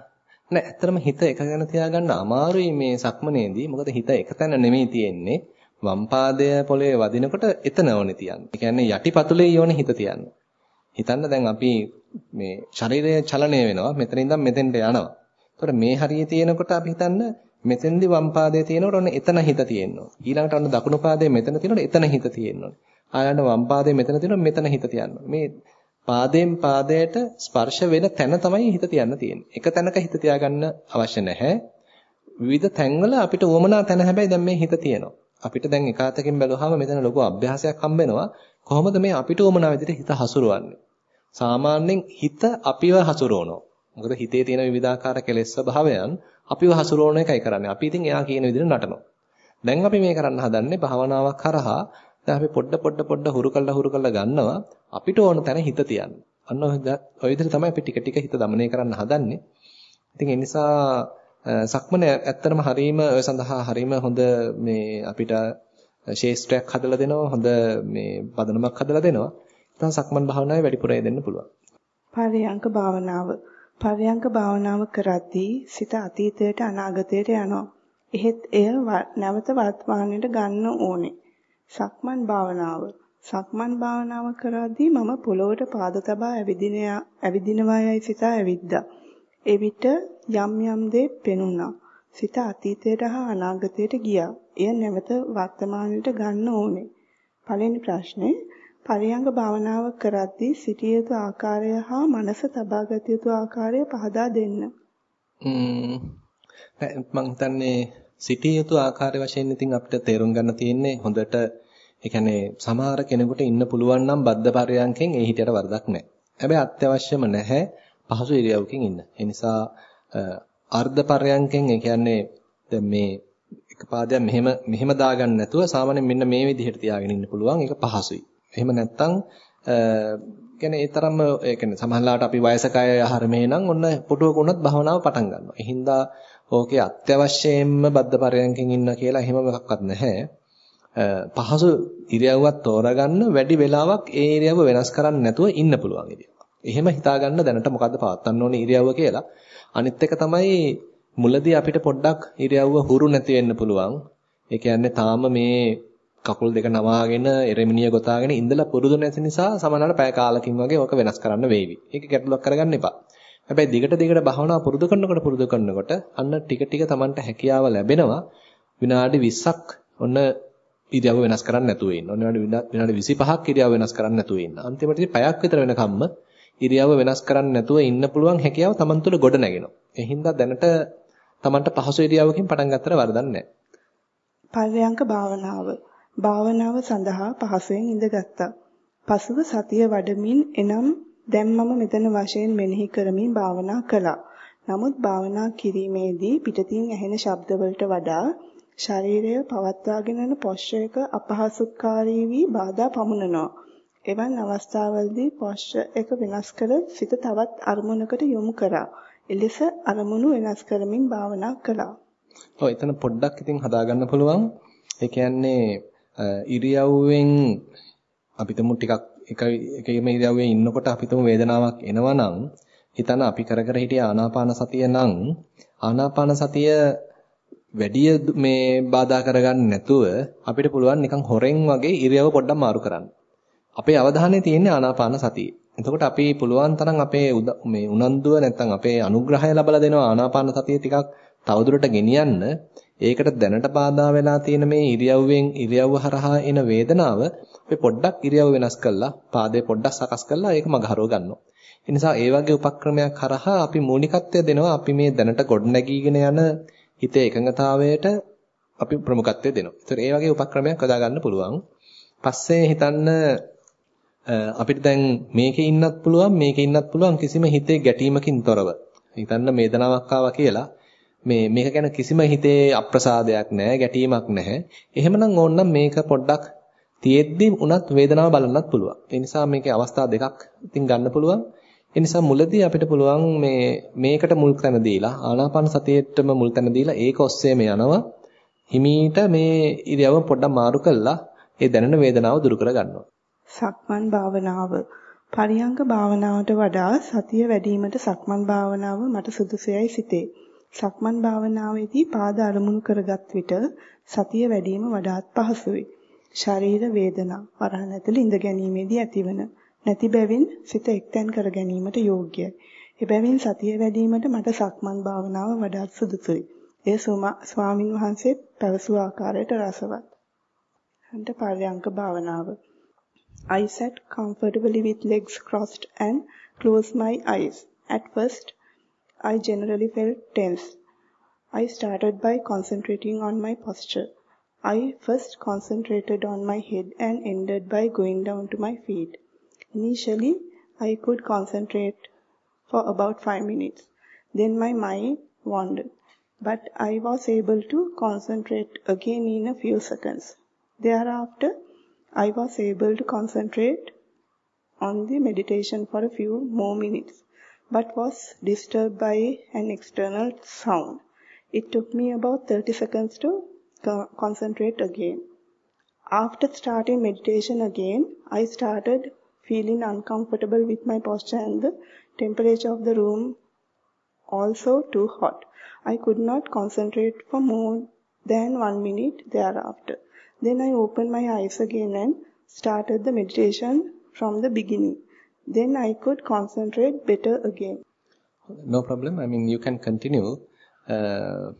නෑ ඇත්තටම හිත එක තැන තියාගන්න අමාරුයි මේ සක්මනේදී. මොකද හිත එක තැන නෙමෙයි තියෙන්නේ. වම් පාදය පොළවේ වදිනකොට එතන ඕනේ තියන්න. ඒ කියන්නේ යටිපතුලේ යෝනේ හිත තියන්න. හිතන්න දැන් අපි මේ ශරීරය චලනය වෙනවා. මෙතන ඉඳන් මෙතෙන්ට යනවා. එතකොට මේ හරිය තියෙනකොට අපි හිතන්න මෙතෙන්දි වම් පාදයේ තියෙනකොට ඔන්න එතන හිත තියෙනවා. ඊළඟට ඔන්න දකුණු පාදයේ මෙතන තියෙනකොට එතන හිත තියෙනවා. ආයෙත් වම් පාදයේ මෙතන තියෙනකොට මෙතන හිත තියන්න. මේ පාදයෙන් පාදයට ස්පර්ශ වෙන තැන තමයි හිත තියන්න තියෙන්නේ. එක තැනක හිත තියාගන්න අවශ්‍ය නැහැ. විවිධ තැන්වල අපිට උවමනා තැන හැබැයි දැන් මේ හිත තියෙනවා. අපිට දැන් එක අතකින් බැලුවාම මෙතන ලොකු අභ්‍යාසයක් හම්බ වෙනවා. කොහොමද මේ අපිට උවමනා විදිහට හිත හසුරවන්නේ? සාමාන්‍යයෙන් හිත අපිව හසුරවනවා. මොකද හිතේ තියෙන විවිධාකාර කෙලෙස් ස්වභාවයන් අපිව හසුරවන එකයි කරන්නේ. අපි ඉතින් එයා කියන විදිහට නටනවා. දැන් අපි මේ කරන්න හදන්නේ භාවනාවක් කරහා දැන් අපි පොඩ පොඩ පොඩ හුරු කළා හුරු කළා ගන්නවා අපිට ඕන තැන හිත තියන්න. අන්න ඔය විදිහට තමයි අපි ටික ටික හිත দমনය කරන්න හදන්නේ. ඉතින් ඒ නිසා සක්මන ඇත්තටම හරීම ඔය සඳහා හරීම හොඳ මේ අපිට ශේෂ්ත්‍රයක් හදලා දෙනවා. හොඳ මේ පදනමක් හදලා දෙනවා. ඉතින් සක්මන් භාවනාවේ වැඩිපුර දෙන්න පුළුවන්. පරයන්ක භාවනාව පරයන්ක භාවනාව කරද්දී සිත අතීතයට අනාගතයට යනවා. එහෙත් එය නැවත වර්තමානයට ගන්න ඕනේ. සක්මන් භාවනාව සක්මන් භාවනාව කරද්දී මම පොළොවට පාද තබා ඇවිදින ඇවිදිනවා යයි සිතා ඇවිද්දා. එවිට යම් යම් දේ පෙනුණා. සිත අතීතයට හා අනාගතයට ගියා. එය නැවත වර්තමානයට ගන්න ඕනේ. පළවෙනි ප්‍රශ්නේ පරයන්ක භාවනාව කරද්දී සිටිය යුතු ආකාරය හා මනස තබා ගත යුතු ආකාරය පහදා දෙන්න. ම්ම් මම හිතන්නේ සිටිය යුතු ආකාරය වශයෙන් ඉතින් අපිට තේරුම් ගන්න තියෙන්නේ හොඳට ඒ කියන්නේ සමහර කෙනෙකුට ඉන්න පුළුවන් නම් බද්ධ පරයන්කෙන් ඒ හිතයට වරදක් නැහැ. හැබැයි අත්‍යවශ්‍යම නැහැ පහසු ඉරියව්වකින් ඉන්න. ඒ නිසා අර්ධ පරයන්කෙන් ඒ කියන්නේ දැන් මේ එක පාදයක් මෙහෙම මෙහෙම දාගන්න නැතුව සාමාන්‍යයෙන් මෙන්න මේ විදිහට තියාගෙන ඉන්න පුළුවන්. ඒක පහසුයි. එහෙම නැත්නම් කියන්නේ ඒ තරම්ම ඒ කියන්නේ සමහරවිට අපි වයසක අය ආහාරමේ නම් ඔන්න පොටුවක උනත් භවනාව පටන් ගන්නවා. ඒ හින්දා ඕකේ අත්‍යවශ්‍යයෙන්ම බද්ධ පරයන්කෙන් ඉන්න කියලා එහෙම මොකක්වත් නැහැ. පහසු ඉරියව්වක් තෝරාගන්න වැඩි වෙලාවක් ඒ ඉරියව්ව වෙනස් කරන්නේ නැතුව ඉන්න පුළුවන් ඉරියව්ව. එහෙම හිතාගන්න දැනට මොකද්ද පවත්වන්න ඕනේ ඉරියව්ව කියලා. අනිත් එක තමයි මුලදී අපිට පොඩ්ඩක් ඉරියව්ව හුරු නැති වෙන්න පුළුවන්. ඒ කියන්නේ තාම මේ කකුල් දෙක නමාගෙන එරෙමිනිය ගොතාගෙන ඉඳලා පුරුදු නැති නිසා සමහරවිට පැය කාලකින් වගේ ඕක වෙනස් කරන්න වේවි. ඒක ගැටලුවක් කරගන්න එපා. හැබැයි දිගට දිගට භාවනාව පුරුදු කරනකොට පුරුදු කරනකොට අන්න ටික ටික Tamanට හැකියාව ලැබෙනවා විනාඩි විස්සක් ඔන්න ඉරියව්ව වෙනස් කරන්න නැතුව ඉන්න. ඔන්න විනාඩි විසිපහක් ඉරියව්ව වෙනස් කරන්න නැතුව ඉන්න. අන්තිමට ඉතින් පැයක් විතර වෙනකම්ම ඉරියව්ව වෙනස් කරන්න නැතුව ඉන්න පුළුවන් හැකියාව Taman තුල ගොඩ නැගෙනවා. ඒ හින්දා දැනට Tamanට පහසු ඉරියව්වකින් පටන් ගන්නතර වරදක් නැහැ. පරයන්ක භාවනාව භාවනාව සඳහා පහසුවෙන් ඉඳගත්තා. පසුව සතිය වඩමින් එනම් දැන් මම මෙතන වශයෙන් මෙනෙහි කරමින් භාවනා කළා. නමුත් භාවනා කිරීමේදී පිටතින් ඇහෙන ශබ්දවලට වඩා ශරීරය පවත්වාගෙන යන පොස්චරයක අපහසුකාරී වී බාධා පමුණනවා. එවන් අවස්ථාවලදී පොස්චරයක වෙනස් කර සිත තවත් අරමුණකට යොමු කරා. එලෙස අරමුණු වෙනස් කරමින් භාවනා කළා. ඔව් එතන පොඩ්ඩක් ඉතින් හදාගන්න පුළුවන්. ඒ කියන්නේ ඉරියව්වෙන් අපිටම ටිකක් එක එකම ඉරියව්වේ ඉන්නකොට අපිටම වේදනාවක් එනවා නම් හිතන අපි කර කර හිටිය ආනාපාන සතිය නම් ආනාපාන සතිය වැඩි මේ බාධා කරගන්න නැතුව අපිට පුළුවන් නිකන් හොරෙන් වගේ ඉරියව්ව පොඩ්ඩක් මාරු කරන්න. අපේ අවධානය තියෙන්නේ ආනාපාන සතියේ. එතකොට අපි පුළුවන් තරම් අපේ මේ උනන්දුව නැත්නම් අපේ අනුග්‍රහය ලබලා දෙනවා ආනාපාන සතිය ටිකක් තවදුරට ගෙනියන්න. ඒකට දැනට බාධා වෙලා තියෙන මේ ඉරියව්වෙන් ඉරියව්ව හරහා එන වේදනාව අපි පොඩ්ඩක් ඉරියව්ව වෙනස් කළා පාදේ පොඩ්ඩක් සකස් කළා ඒක මගහරව ගන්නවා. ඒ නිසා ඒ වගේ උපක්‍රමයක් හරහා අපි මූලිකත්වය දෙනවා අපි මේ දැනට ගොඩනැගීගෙන යන හිතේ එකඟතාවයට අපි ප්‍රමුඛත්වය දෙනවා. ඒතර ඒ වගේ උපක්‍රමයක් හදා ගන්න පුළුවන්. පස්සේ හිතන්න අපිට දැන් මේකේ ඉන්නත් පුළුවන් මේකේ ඉන්නත් පුළුවන් කිසිම හිතේ ගැටීමකින් තොරව. හිතන්න වේදනාවක් ආවා කියලා මේ මේක ගැන කිසිම හිතේ අප්‍රසාදයක් නැහැ ගැටීමක් නැහැ. එහෙමනම් ඕනනම් මේක පොඩ්ඩක් තියෙද්දි උනත් වේදනාව බලන්නත් පුළුවන්. ඒ නිසා මේකේ අවස්ථා දෙකක් ඉතින් ගන්න පුළුවන්. ඒ නිසා මුලදී අපිට පුළුවන් මේ මේකට මුල් තැන දීලා ආනාපාන සතියේටම මුල් තැන දීලා ඒක ඔස්සේම යනවා. හිමීට මේ ඉරියව්ව පොඩ්ඩක් මාරු කළා ඒ දැනෙන වේදනාව දුරු කර ගන්නවා. සක්මන් භාවනාව පරියංග භාවනාවට වඩා සතිය වැඩිවීමට සක්මන් භාවනාව මට සුදුසුයයි සිතේ. සක්මන් භාවනාවේදී පාද අරමුණු කරගත් විට සතිය වැඩිම වඩාත් පහසුයි. ශරීර වේදනා වරහන් ඇතුළේ ඉඳ ගැනීමේදී ඇතිවන නැති බැවින් සිත එක්තැන් කර ගැනීමට යෝග්‍යයි. එබැවින් සතිය වැඩිවීමට මට සක්මන් භාවනාව වඩාත් සුදුසුයි. එය ස්වාමින් වහන්සේ පැවසූ ආකාරයට රසවත්. හන්ට පර්යංක භාවනාව. I sat comfortably with legs crossed and closed my eyes. At first, I generally felt tense. I started by concentrating on my posture. I first concentrated on my head and ended by going down to my feet. Initially, I could concentrate for about five minutes. Then my mind wandered, but I was able to concentrate again in a few seconds. Thereafter, I was able to concentrate on the meditation for a few more minutes, but was disturbed by an external sound. It took me about thirty seconds to co- concentrate again. After starting meditation again, I started feeling uncomfortable with my posture and the temperature of the room also too hot. I could not concentrate for more than one minute thereafter. Then I opened my eyes again and started the meditation from the beginning. Then I could concentrate better again. No problem. I mean, you can continue. Uh,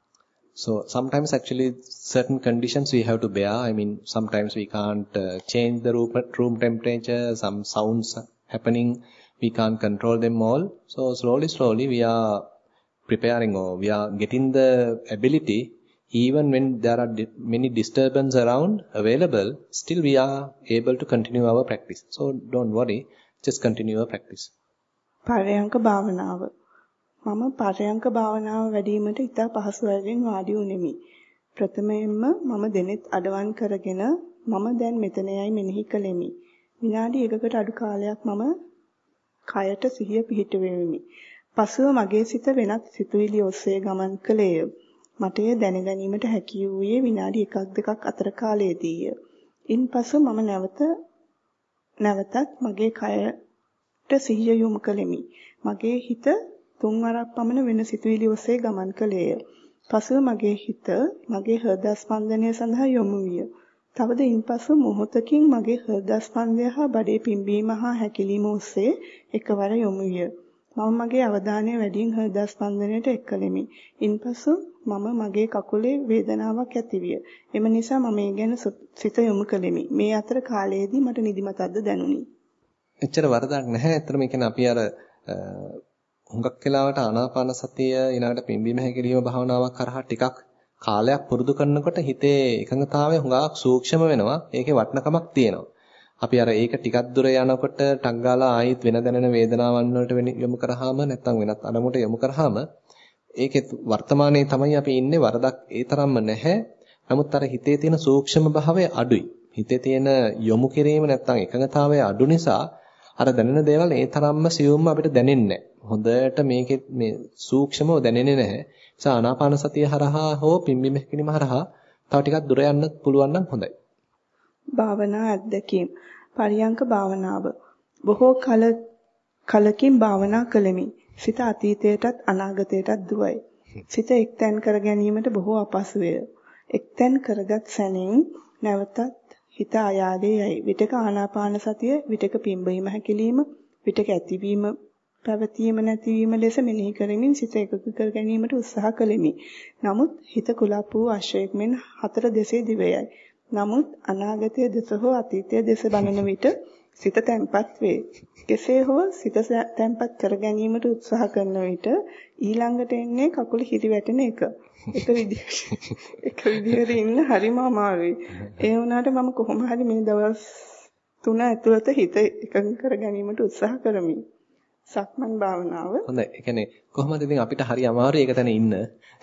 so sometimes actually certain conditions we have to bear. I mean, sometimes we can't uh, change the room, room temperature. Some sounds happening. We can't control them all. So slowly, slowly we are preparing or we are getting the ability. Even when there are di- many disturbances around available, still we are able to continue our practice. So don't worry, just continue your practice. පරයන්ක භාවනාව. මම පරයන්ක භාවනාව වැඩිවීමට ඉතා පහසු වලින් වාඩි වුනිමි. ප්‍රථමයෙන්ම මම දෙනෙත් අඩවන් කරගෙන මම දැන් මෙතනයි මෙනෙහි කළෙමි. විනාඩි එකකට අඩු කාලයක් මම කයට සිහිය පිහිටුවෙමි. පසුව මගේ සිත වෙනත් සිතුවිලි ඔස්සේ ගමන් කළේය. මට එය දැනගැනීමට හැකි වූයේ විනාඩි එකක් දෙකක් අතර කාලයේදීය. ඉන්පසු මම නැවත නැවතත් මගේ කයට සිහිය යොමු කළෙමි. මගේ හිත තුන්වරක් පමණ වෙන සිතුවිලි ඔස්සේ ගමන් කළේය. පසුව මගේ හිත මගේ හෘද ස්පන්දනය සඳහා යොමු විය. තවද ඉන්පසු මොහොතකින් මගේ හෘද ස්පන්දය හා බඩේ පිම්බීම හා හැකිලිම ඔස්සේ එකවර යොමු විය. මම මගේ අවධානය වැඩියෙන් හෘද ස්පන්දනයට එක් කළෙමි. ඉන්පසු මම මගේ කකුලේ වේදනාවක් ඇතිවිය. එම නිසා මම ඒ ගැන සිත යොමු කළෙමි. මේ අතර කාලයේදී මට නිදිමතක්ද දැනුනි. එච්චර වරදක් නැහැ. ඇත්තටම ඒ කියන්නේ අපි අර හුඟක් වෙලාවට ආනාපාන සතිය ඊළඟට පිම්බීම හැකිලිම භාවනාවක් කරහා ටිකක් කාලයක් පුරුදු කරනකොට හිතේ එකඟතාවය හුඟක් සූක්ෂම වෙනවා. ඒකේ වටිනකමක් තියෙනවා. අපි අර ඒක ටිකක් දුර යනකොට ටක් ගාලා ආයෙත් වෙන දැනෙන වේදනාවන් වලට යොමු කරාම නැත්නම් වෙනත් අරමුණට යොමු කරාම ඒකේ වර්තමානයේ තමයි අපි ඉන්නේ වරදක් ඒ තරම්ම නැහැ. නමුත් අර හිතේ තියෙන සූක්ෂම භාවය අඩුයි. හිතේ තියෙන යොමු කිරීම නැත්නම් එකඟතාවය අඩු නිසා අර දැනෙන දේවල් ඒ තරම්ම සියුම්ම අපිට දැනෙන්නේ නැහැ. හොඳට මේකේ මේ සූක්ෂමව දැනෙන්නේ නැහැ. ඒ නිසා ආනාපාන සතිය හරහා හෝ පිම්බීම හැකිලිම හරහා තව ටිකක් දුර යන්න පුළුවන් නම් හොඳයි. භාවනා අධ්‍යක්ීම් පරියංක භාවනාව බොහෝ කල කලකින් භාවනා කළෙමි. සිත අතීතයටත් අනාගතයටත් දුවයි. සිත එක්තැන් කර ගැනීමට බොහෝ අපහසුය. එක්තැන් කරගත් සැනින් නැවතත් හිත ආයාදේ යයි. විටක ආනාපාන සතිය, විටක පිම්බීම හැකිලිම, විටක ඇතිවීම, පැවතීම නැතිවීම ලෙස මෙනෙහි කරමින් සිත එකඟ කර ගැනීමට උත්සාහ කළෙමි. නමුත් හිත කුලප් වූ අශ්වයෙක් මෙන් හතර දෙසේ දිවයයි. නමුත් අනාගතයේ දෙස හෝ අතීතයේ දෙස බලන විට සිත තැම්පත් වේ. කෙසේ හෝ සිත තැම්පත් කර ගැනීමට උත්සාහ කරන විට ඊළඟට එන්නේ කකුල හිරි වැටෙන එක. එක විදිහට එක විදිහට ඉන්න හරිම අමාරුයි. ඒ වුණාට මම කොහොම හරි මේ දවස් තුන ඇතුළත හිත එකඟ කර ගැනීමට උත්සාහ කරමි. සක්මන් භාවනාව. හොඳයි. ඒ කියන්නේ කොහොමද ඉතින් අපිට හරි අමාරුයි ඒක තැන ඉන්න.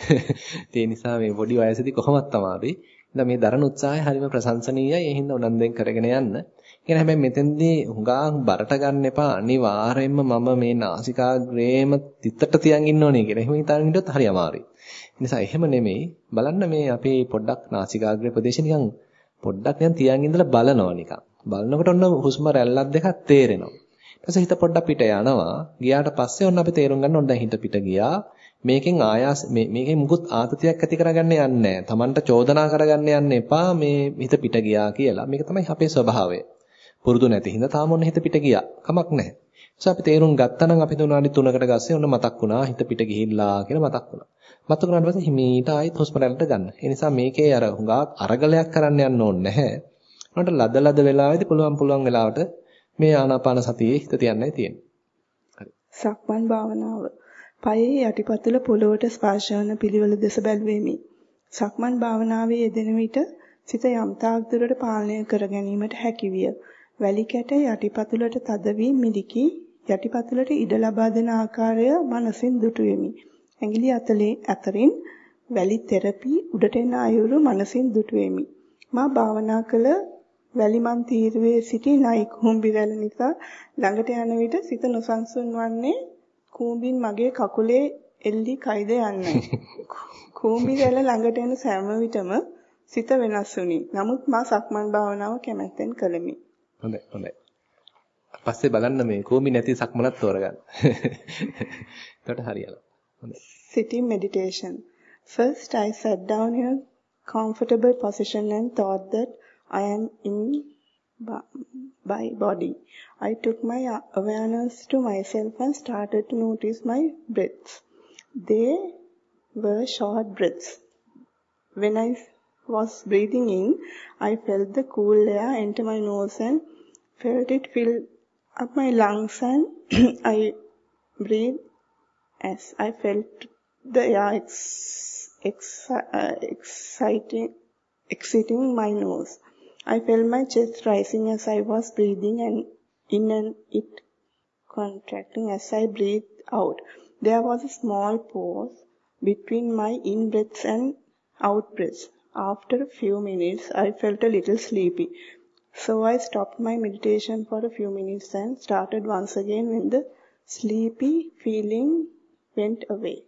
ඒ නිසා මේ පොඩි වයසේදී කොහොමත් අමාරුයි. ඉතින් මේ දරන උත්සාහය හරිම ප්‍රශංසනීයයි. ඒ හින්දා උනන්දුවෙන් කරගෙන යන්න. කියන හැබැයි මෙතෙන්දී හුඟා බරට ගන්න එපා. අනිවාර්යයෙන්ම මම මේ නාසිකාග්‍රේම තිත්තට තියන් ඉන්න ඕනේ කියලා. එහෙම හිතාගෙන හිටියොත් හරි අමාරුයි. ඒ නිසා එහෙම නෙමෙයි. බලන්න මේ අපි පොඩ්ඩක් නාසිකාග්‍රේ ප්‍රදේශය නිකන් පොඩ්ඩක් නිකන් තියන් ඉඳලා බලනවා නිකන්. බලනකොට ඔන්න හුස්ම රැල්ලක් දෙකක් තේරෙනවා. ඊට පස්සේ හිත පොඩ්ඩක් පිට යනවා. ගියාට පස්සේ ඔන්න අපි තේරුම් ගන්න ඕන දැන් හිත පිට ගියා. මේකෙන් ආයාස මේකෙන් මුකුත් ආතතියක් ඇති කරගන්න යන්නේ නැහැ. Tamanට චෝදනා කරගන්න යන්න එපා මේ හිත පිට ගියා කියලා. මේක තමයි අපේ ස්වභාවය. පුරුදු නැති හින්දා තාම ඔන්න හිත පිට ගියා. කමක් නැහැ. ඒසො අපි තේරුම් ගත්තා නම් අපි තුනාඩි තුනකට ගස්සේ ඔන්න මතක් වුණා හිත පිට ගිහිල්ලා කියලා මතක් වුණා. මතක් වුණාට පස්සේ හිමීට ආයෙත් හොස්පිටලට ගන්න. ඒ නිසා මේකේ අර හුඟා අරගලයක් කරන්න යන්න ඕනේ නැහැ. උනට ලද ලද වෙලාවෙදී පුළුවන් පුළුවන් වෙලාවට මේ ආනාපාන සතියේ හිත තියන්නයි තියෙන්නේ. හරි. සක්මන් භාවනාව. පයේ යටිපතුල පොළොවට ස්පර්ශ වන පිළිවෙල දෙස බැලුවෙමි. සක්මන් භාවනාවේ යෙදෙන විට සිත යම් තාක් දුරට පාලනය කර ගැනීමට හැකි විය. වැලි කැට යටිපතුලට තද වී මිලිකි යටිපතුලට ඉඩ ලබා දෙන ආකාරය මනසින් දුටුවෙමි. ඇඟිලි අතලේ අතරින් වැලි තෙරපි උඩට එන අයුරු මනසින් දුටුවෙමි. මා භාවනා කළ වැලිමන් තීරුවේ සිටි නයි කුඹි රැළ නිසා ළඟට යන විට සිත නොසන්සුන් වන්නේ කුඹින් මගේ කකුලේ එල්ලි කයිද යන්නයි. කුඹි රැළ ළඟට එන සෑම විටම සිත වෙනස් වුණි. නමුත් මා සක්මන් භාවනාව කැමැත්තෙන් කළෙමි. හොඳයි හොඳයි. පස්සේ බලන්න මේ කුඹි නැති සක්මනක් තෝරගන්න. ඒකට හරියනවා. හොඳයි. Sitting meditation. First I sat down in a comfortable position and thought that I am in by body. I took my awareness to myself and started to notice my breaths. They were short breaths. When I was breathing in, I felt the cool air enter my nose and felt it fill up my lungs, and I breathed as I felt the air ex, ex, uh, exciting, exiting my nose. I felt my chest rising as I was breathing and in and it contracting as I breathed out. There was a small pause between my in-breaths and out-breaths. After a few minutes, I felt a little sleepy. So I stopped my meditation for a few minutes and started once again when the sleepy feeling went away.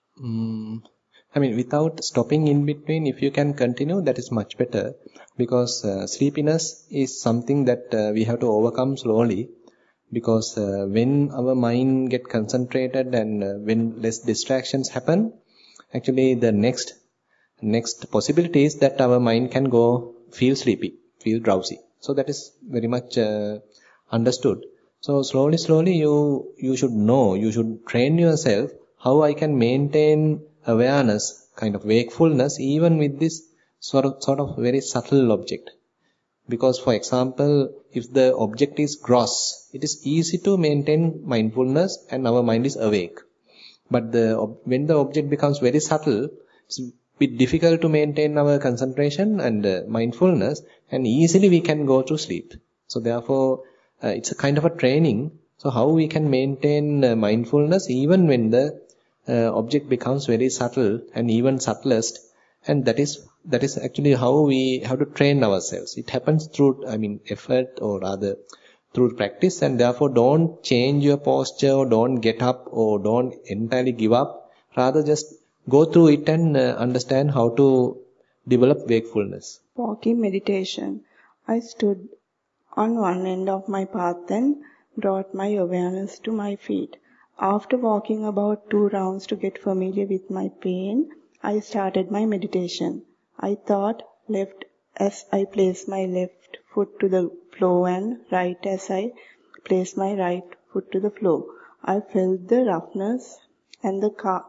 Mm. I mean, without stopping in between, if you can continue, that is much better. Because uh, sleepiness is something that uh, we have to overcome slowly. Because uh, when our mind get concentrated and uh, when less distractions happen, actually the next next possibility is that our mind can go feel sleepy, feel drowsy. So that is very much uh, understood. So slowly, slowly you you should know, you should train yourself how I can maintain awareness, kind of wakefulness, even with this sort of, sort of very subtle object. Because, for example, if the object is gross, it is easy to maintain mindfulness and our mind is awake. But the when the object becomes very subtle, it's a bit difficult to maintain our concentration and uh, mindfulness, and easily we can go to sleep. So therefore, uh, it's a kind of a training. So how we can maintain uh, mindfulness even when the uh, object becomes very subtle and even subtlest, and that is that is actually how we have to train ourselves. It happens through, I mean, effort, or rather through practice, and therefore don't change your posture, or don't get up, or don't entirely give up. Rather just go through it and uh, understand how to develop wakefulness. Walking meditation. I stood on one end of my path and brought my awareness to my feet. After walking about two rounds to get familiar with my pain, I started my meditation. I thought left as I placed my left foot to the floor and right as I placed my right foot to the floor. I felt the roughness and the car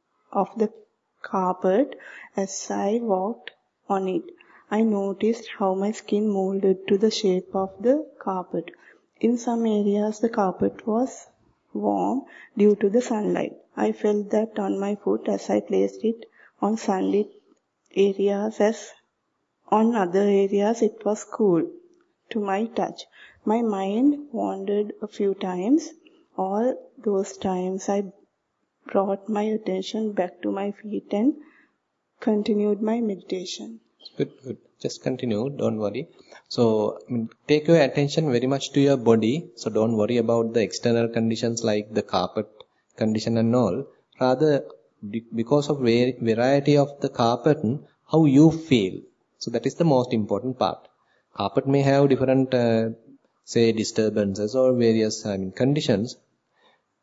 of the carpet as I walked on it. I noticed how my skin molded to the shape of the carpet. In some areas the carpet was warm due to the sunlight. I felt that on my foot as I placed it on sunlit areas, as on other areas it was cool to my touch. My mind wandered a few times. All those times I brought my attention back to my feet and continued my meditation. Good, good. Just continue, don't worry. So, I mean, take your attention very much to your body. So don't worry about the external conditions like the carpet condition and all. Rather, because of variety of the carpet, how you feel. So that is the most important part. Carpet may have different, uh, say, disturbances or various, I mean, conditions.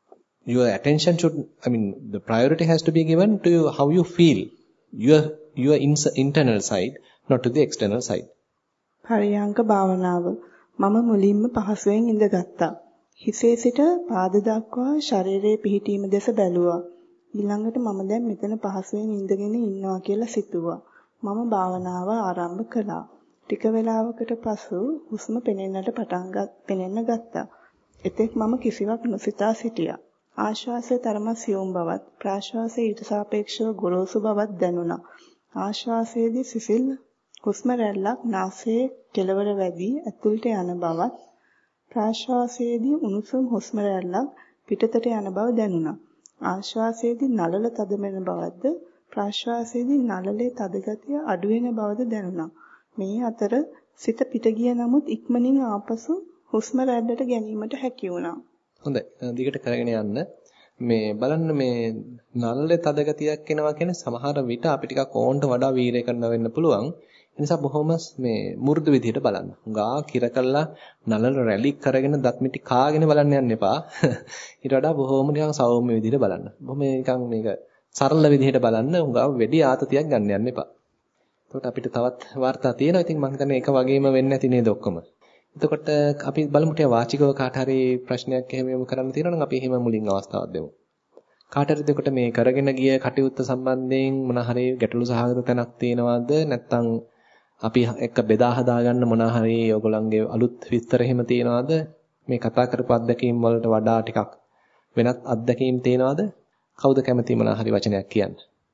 your attention should, I mean, the priority has to be given to how you feel, your your internal side, not to the external side. පරියංක භාවනාව මම මුලින්ම පහසුවෙන් ඉඳගත්තා. හිසේ සිට පාද දක්වා ශරීරයේ පිහිටීම දෙස බැලුවා. ඊළඟට මම දැන් මෙතන පහසුවෙන් ඉඳගෙන ඉන්නවා කියලා සිතුවා. මම භාවනාව ආරම්භ කළා. ටික වේලාවකට පසු හුස්ම පෙනෙන්නට පටන් පෙනෙන්න ගත්තා. එතෙක් මම කිසිවක් නොසිතා සිටියා. ආශ්වාසයේ තරම සියුම් බවත් ප්‍රාශ්වාසයේ ඊට සාපේක්ෂව ගොරෝසු බවත් දැනුණා. ආශ්වාසයේදී සිසිල් හුස්ම රැල්ලක් නාසයේ කෙළවර වැඩි ඇතුළට යන බවත් ප්‍රාශ්වාසයේදී උණුසුම් හුස්ම රැල්ලක් පිටතට යන බව දැනුණා. ආශ්වාසයේදී නළල තද වෙන බවද ප්‍රාශ්වාසයේදී නළලේ තද ගතිය අඩු වෙන බවද දැනුණා. මේ අතර සිත පිට ගිය නමුත් ඉක්මනින් ආපසු හුස්ම රැල්ලට ගැනීමට හැකි වුණා. හොඳයි. දිගට කරගෙන යන්න. මේ බලන්න මේ නළලේ තද ගතියක් එනවා කියන්නේ සමහර විට අපි ටිකක් ඕන්ට වඩා වීරය කරන්න වෙන්න පුළුවන්. ඒ නිසා බොහොම මේ මෘදු විදිහට බලන්න. හුඟා කිර කළා නළල රැලි කරගෙන දත් මිටි කාගෙන බලන්න යන්න එපා. ඊට වඩා බොහොම නිකන් සෞම්‍ය විදිහට බලන්න. බොහොම නිකන් මේක සරල විදිහට බලන්න. හුඟා වැඩි ආතතියක් ගන්න යන්න එපා. එතකොට අපිට තවත් වාර්තා තියෙනවා. ඉතින් මම හිතන්නේ ඒක වගේම වෙන්නේ නැති නේද ඔක්කොම. එතකොට අපි බලමු ටික වාචිකව කාට හරි ප්‍රශ්නයක් එහෙම යොමු කරන්න තියෙනවා නම් අපි එහෙම මුලින් අවස්ථාවක් දෙමු. කාට හරි එතකොට මේ කරගෙන ගිය කටයුත්ත සම්බන්ධයෙන් මොන හරි ගැටලු සහගත තැනක් තියෙනවද නැත්නම් අපි එක්ක බෙදා හදා ගන්න මොන හරි ඔයගොල්ලන්ගේ අලුත් විස්තර එහෙම තියෙනවද මේ කතා කරපු අත්දැකීම් වලට වඩා ටිකක් වෙනත් අත්දැකීම් තියෙනවද කවුද කැමති මොන හරි වචනයක් කියන්න?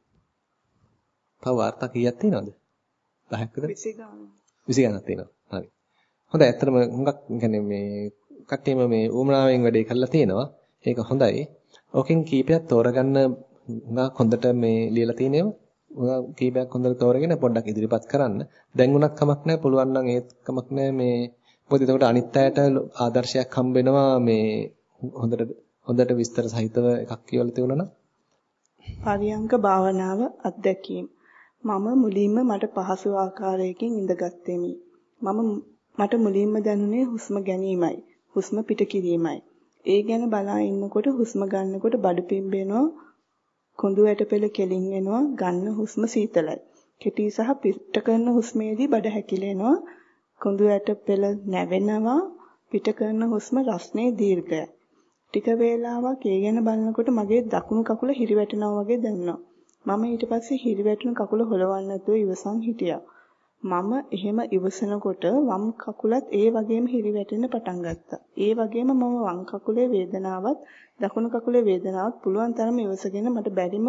තව වාර්තා කීයක් තියෙනවද? දහයක්ද? විසි ගානක්. විසි ගානක් තියෙනවා. හරි. හොඳයි. ඇත්තටම හුඟක් කියන්නේ මේ කට්ටියම මේ උමනාවෙන් වැඩේ කරලා තියෙනවා. ඒක හොඳයි. ඕකෙන් කීපයක් තෝරගන්න හුඟක් හොඳට මේ ලියලා තියෙනවා. හුඟක් කීපයක් හොඳට තෝරගෙන පොඩ්ඩක් ඉදිරිපත් කරන්න. දැන් උනත් කමක් නැහැ. පුළුවන් නම් ඒත් කමක් නැහැ මේ මොකද එතකොට අනිත් අයට ආදර්ශයක් හම්බ වෙනවා මේ හොඳට හොඳට විස්තර සහිතව එකක් කියවලා තියුණා නම්. පරියංක භාවනාව අත්දැකීම්. මම මුලින්ම මට පහසු ආකාරයකින් ඉඳගත්ෙමි. මම මට මුලින්ම දැනුනේ හුස්ම ගැනීමයි. හුස්ම පිට කිරීමයි. ඒ ගැන බලා ඉන්නකොට හුස්ම ගන්නකොට බඩ පිම්බෙනවා, කොඳු ඇටපෙළ කෙලින් වෙනවා, ගන්න හුස්ම සීතලයි. කෙටි සහ පිට කරන හුස්මේදී බඩ හැකිලෙනවා, කොඳු ඇටපෙළ නැවෙනවා, පිට කරන හුස්ම රස්නේ දීර්ඝයි. ටික වේලාවක් ඒ ගැන බලනකොට මගේ දකුණු කකුල හිරිවැටෙනවා වගේ දැනුණා. මම ඊට පස්සේ හිරිවැටුණු කකුල හොලවන්න නැතුව ඉවසන් හිටියා. මම එහෙම ඉවසනකොට වම් කකුලත් ඒ වගේම හිරිවැටෙන්න පටන් ගත්තා. ඒ වගේම මම වම් කකුලේ වේදනාවත් දකුණු කකුලේ වේදනාවත් පුළුවන් තරම ඉවසගෙන මට බැරිම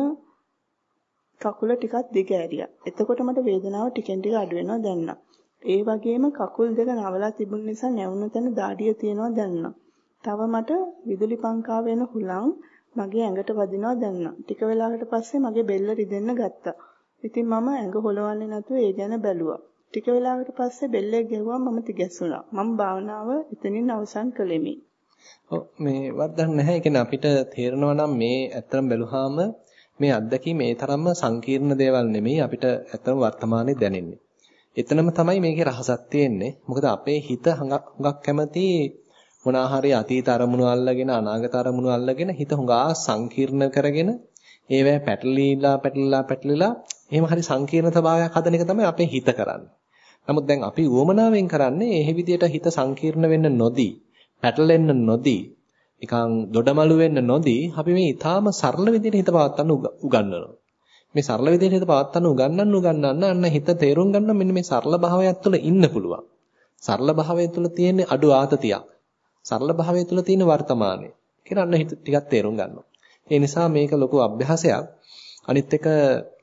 කකුල ටිකක් දිග ඇරියා. එතකොට මට වේදනාව ටිකෙන් ටික අඩු වෙනවා දැනුණා. ඒ වගේම කකුල් දෙක නවලා තිබුණ නිසා නැවුණු තැන දාඩිය තියෙනවා දැනුණා. තව මට විදුලි පංකා වෙන හුලං මගේ ඇඟට වදිනවා දැනුණා. ටික වෙලාවකට පස්සේ මගේ බෙල්ල රිදෙන්න ගත්තා. ඉතින් මම ඇඟ හොලවන්නේ නැතුව ඒ ගැන බැලුවා. ටික වෙලාවකට පස්සේ බෙල්ලේ ගැහුවම මම තිගැස්සුණා. මම භාවනාව එතනින් අවසන් කළෙමි. ඔව් මේ වර්ධන නැහැ. ඒ කියන්නේ අපිට තේරෙනවා නම් මේ ඇත්තම බැලුවාම මේ අත්දැකීම මේ තරම්ම සංකීර්ණ දේවල් නෙමෙයි අපිට ඇත්තම වර්තමානයේ දැනෙන්නේ. එතනම තමයි මේකේ රහසක් තියෙන්නේ. මොකද අපේ හිත හුඟක් කැමති මොනවා හරි අතීත අරමුණු අල්ලගෙන අනාගත අරමුණු අල්ලගෙන හිත හුඟා සංකීර්ණ කරගෙන ඒවැ පැටලිලා පැටලිලා පැටලිලා එහෙම හරි සංකීර්ණ ස්වභාවයක් හදන එක තමයි අපේ හිත කරන්නේ. නමුත් දැන් අපි උවමනාවෙන් කරන්නේ එහෙ විදියට හිත සංකීර්ණ වෙන්න නොදී, පැටලෙන්න නොදී, නිකන් දොඩමළු වෙන්න නොදී අපි මේ ඊටාම සරල විදියට හිත පවත්වන්න උගන්වනවා. මේ සරල විදියට හිත පවත්වන්න උගන්වන්න උගන්වන්න අන්න හිත තේරුම් ගන්න මෙන්න මේ සරල භාවයක් තුළ ඉන්න පුළුවන්. සරල භාවය තුළ තියෙන අඩු ආතතියක්. සරල භාවය තුළ තියෙන වර්තමානය. කියලා අන්න හිත ටිකක් තේරුම් ගන්නවා. ඒ නිසා මේක ලොකු අභ්‍යාසයක්. අනිත් එක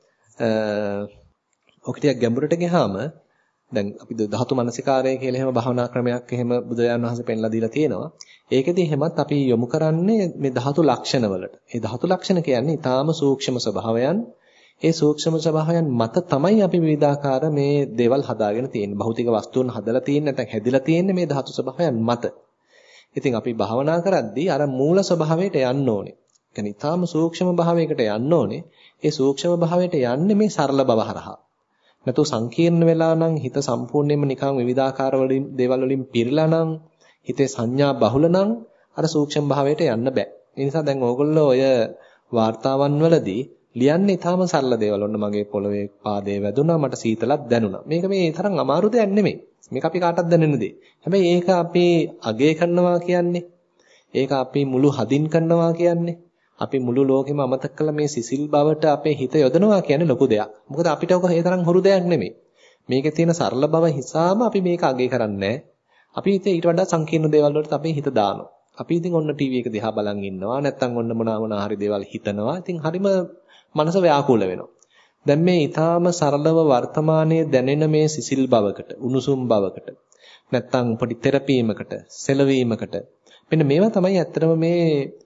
ඔක ටිකක් ගැඹුරට ගියාම දැන් අපි ධාතු මනසිකාරය කියලා එහෙම භාවනා ක්‍රමයක් එහෙම බුදුරජාණන් වහන්සේ පෙන්ලා දීලා තියෙනවා. ඒකෙදි එහෙමත් අපි යොමු කරන්නේ මේ ධාතු ලක්ෂණ වලට. ඒ ධාතු ලක්ෂණ කියන්නේ ඊටාම සූක්ෂම ස්වභාවයන්. ඒ සූක්ෂම ස්වභාවයන් මත තමයි අපි විවිධාකාර මේ දේවල් හදාගෙන තියෙන්නේ. භෞතික වස්තුන් හදලා තියෙන්නේ නැත්නම් හැදිලා තියෙන්නේ මේ ධාතු ස්වභාවයන් මත. ඉතින් අපි භාවනා කරද්දී අර මූල ස්වභාවයට යන්න ඕනේ. කියන්නේ ඊටාම සූක්ෂම භාවයකට යන්න ඕනේ. ඒ සූක්ෂම භාවයට යන්නේ මේ සරල බව හරහා. නැතු සංකීර්ණ වෙලා නම් හිත සම්පූර්ණයෙන්ම නිකන් විවිධාකාර වලින් දේවල් වලින් පිරීලා නම් හිතේ සංඥා බහුල නම් අර සූක්ෂම භාවයට යන්න බෑ. ඒ නිසා දැන් ඕගොල්ලෝ ඔය වාර්තාවන් වලදී ලියන්නේ ඊටාම සරල දේවල්. ඔන්න මගේ පොළවේ පාදේ වැදුනා, මට සීතලක් දැනුණා. මේක මේ තරම් අමාරු දෙයක් නෙමෙයි. මේක අපි කාටවත් දැනෙන දෙයක්. හැබැයි ඒක අපි අගය කරනවා කියන්නේ, ඒක අපි මුළු හදින් කරනවා කියන්නේ, අපි මුළු ලෝකෙම අමතක කළ මේ සිසිල් බවට අපේ හිත යොදනවා කියන්නේ ලොකු දෙයක්. මොකද අපිට ඔක ඒ තරම් හුරු දෙයක් නෙමෙයි. මේකේ තියෙන සරල බව හිසාම අපි මේක අගය කරන්නේ අපි ඉතින් ඊට වඩා සංකීර්ණ දේවල් වලට අපේ හිත දානවා. අපි ඉතින් ඔන්න ටීවී එක දිහා බලන් ඉන්නවා. නැත්නම් ඔන්න මොනවා මොනවා හරි දේවල් හිතනවා. ඉතින් හරිම මනස ව්‍යාකූල වෙනවා. දැන් මේ ඊටාම සරලව වර්තමානයේ දැනෙන මේ සිසිල් බවකට, උණුසුම් බවකට, නැත්නම් පොඩි තෙරපීමකට, සෙලවීමකට මෙන්න මේවා තමයි ඇත්තටම මේ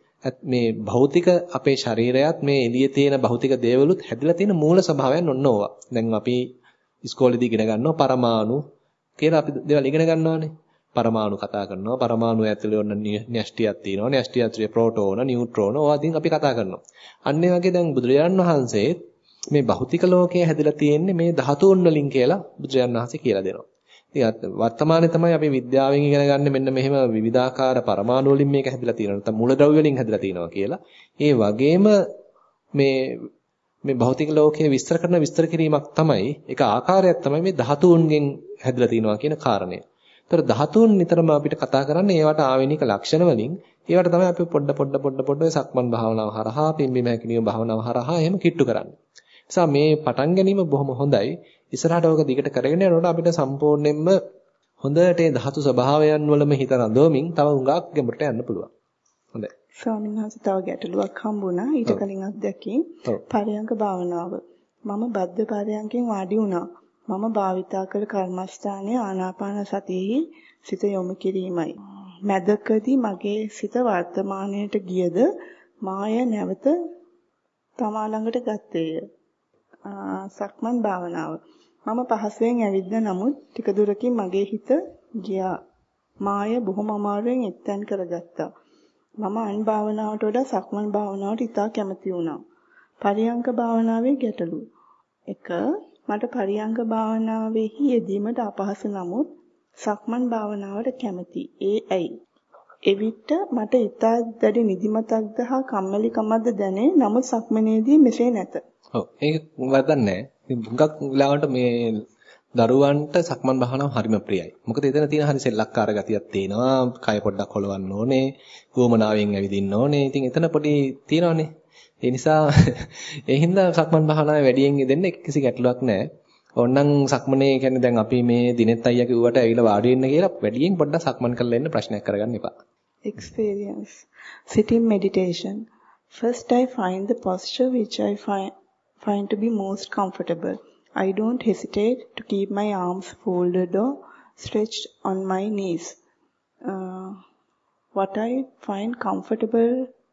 මේ භෞතික අපේ ශරීරයත් මේ එළියේ තියෙන භෞතික දේවලුත් හැදිලා තියෙන මූල ස්වභාවයන් ඔන්න ඕවා. දැන් අපි ඉස්කෝලේදී ඉගෙන ගන්නවා පරමාණු කියලා අපි දේවල් ඉගෙන ගන්නවානේ. පරමාණු කතා කරනවා. පරමාණු ඇතුලේ ඔන්න න්‍යෂ්ටියක් තියෙනවා. න්‍යෂ්ටිය ඇතුලේ ප්‍රෝටෝන, නියුට්‍රෝන ඕවා ඉතින් අපි කතා කරනවා. අන්න ඒ වගේ දැන් බුදුරජාණන් වහන්සේ මේ භෞතික ලෝකයේ හැදිලා තියෙන්නේ මේ ධාතුන් වලින් කියලා බුදුරජාණන් වහන්සේ කියලා දෙනවා. ඉතින් වර්තමානයේ තමයි අපි විද්‍යාවෙන් ඉගෙන ගන්න මෙන්න මෙහෙම විවිධාකාර පරමාණු වලින් මේක හැදිලා තියෙනවා. නැත්නම් මූලද්‍රව්‍ය වලින් හැදිලා තියෙනවා කියලා. ඒ වගේම මේ මේ භෞතික ලෝකයේ විස්තර කරන විස්තර කිරීමක් තමයි ඒක ආකාරයක් තමයි මේ ධාතුන්ගෙන් හැදිලා තියෙනවා කියන කාරණය. ඒතර ධාතුන් නිතරම අපිට කතා කරන්නේ ඒවට ආවේනික ලක්ෂණ වලින්. ඒවට තමයි අපි පොඩ පොඩ පොඩ පොඩ සක්මන් භාවනාව හරහා, පිම්බීම හැකිලිම භාවනාව හරහා එහෙම කිට්ටු කරන්නේ. නිසා මේ පටන් ගැනීම බොහොම හොඳයි. ඉස්සරහට ඔක දිගට කරගෙන යනකොට අපිට සම්පූර්ණයෙන්ම හොඳට ඒ ධාතු ස්වභාවයන් වලම හිත රඳවමින් තව හුඟක් ගැඹුරට යන්න පුළුවන්. හොඳයි. ස්වාමීන් වහන්සේ තව ගැටලුවක් හම්බුණා. ඊට කලින් අත්දැකීම් පරයන්ක භාවනාව. මම බද්ධ පරයන්කෙන් වාඩි වුණා. මම භාවිතා කළ කර්මස්ථානයේ ආනාපාන සතියෙහි සිත යොමු කිරීමයි. මැදකදී මගේ සිත වර්තමානයට ගියද මාය නැවත තමා ළඟට ගත්තේය. සක්මන් භාවනාව. මම පහසුවෙන් ඇවිද්ද නමුත් ටික දුරකින් මගේ හිත ගියා. මාය බොහොම අමාරුවෙන් එක්තැන් කරගත්තා. මම අන් භාවනාවට වඩා සක්මන් භාවනාවට ඉතා කැමති වුණා. පරියංක භාවනාවේ ගැටලු. එක මට පරියංක භාවනාවේහි යෙදීමට අපහසු නමුත් සක්මන් භාවනාවට කැමති. ඒ ඇයි? එවිට මට ඉතා දැඩි නිදිමතක්ද හා කම්මැලිකමක්ද දැනේ. නමුත් සක්මනේදී මෙසේ නැත. ඔව් ඒක වදක් නැහැ. ඉතින් හුඟක් වෙලාවට මේ දරුවන්ට සක්මන් භාවනාව හරිම ප්‍රියයි. මොකද එතන තියෙන හරි සෙල්ලක්කාර ගතියක් තියෙනවා. කය පොඩ්ඩක් හොලවන්න ඕනේ. ගෝමනාවෙන් ඇවිදින්න ඕනේ. ඉතින් එතන පොඩි තියෙනවානේ. ඒ නිසා ඒ හින්දා සක්මන් භාවනාවේ වැඩියෙන් යෙදෙන්න කිසි ගැටලුවක් නැහැ. ඕනනම් සක්මනේ කියන්නේ දැන් අපි මේ දිනෙත් අයියා කිව්වට ඇවිල්ලා වාඩි වෙන්න කියලා වැඩියෙන් පොඩ්ඩක් සක්මන් කරලා ඉන්න ප්‍රශ්නයක් කරගන්න එපා. Experience. Sitting meditation. First I find the posture which I find find to be most comfortable. I don't hesitate to keep my arms folded or stretched on my knees. Uh, what I find comfortable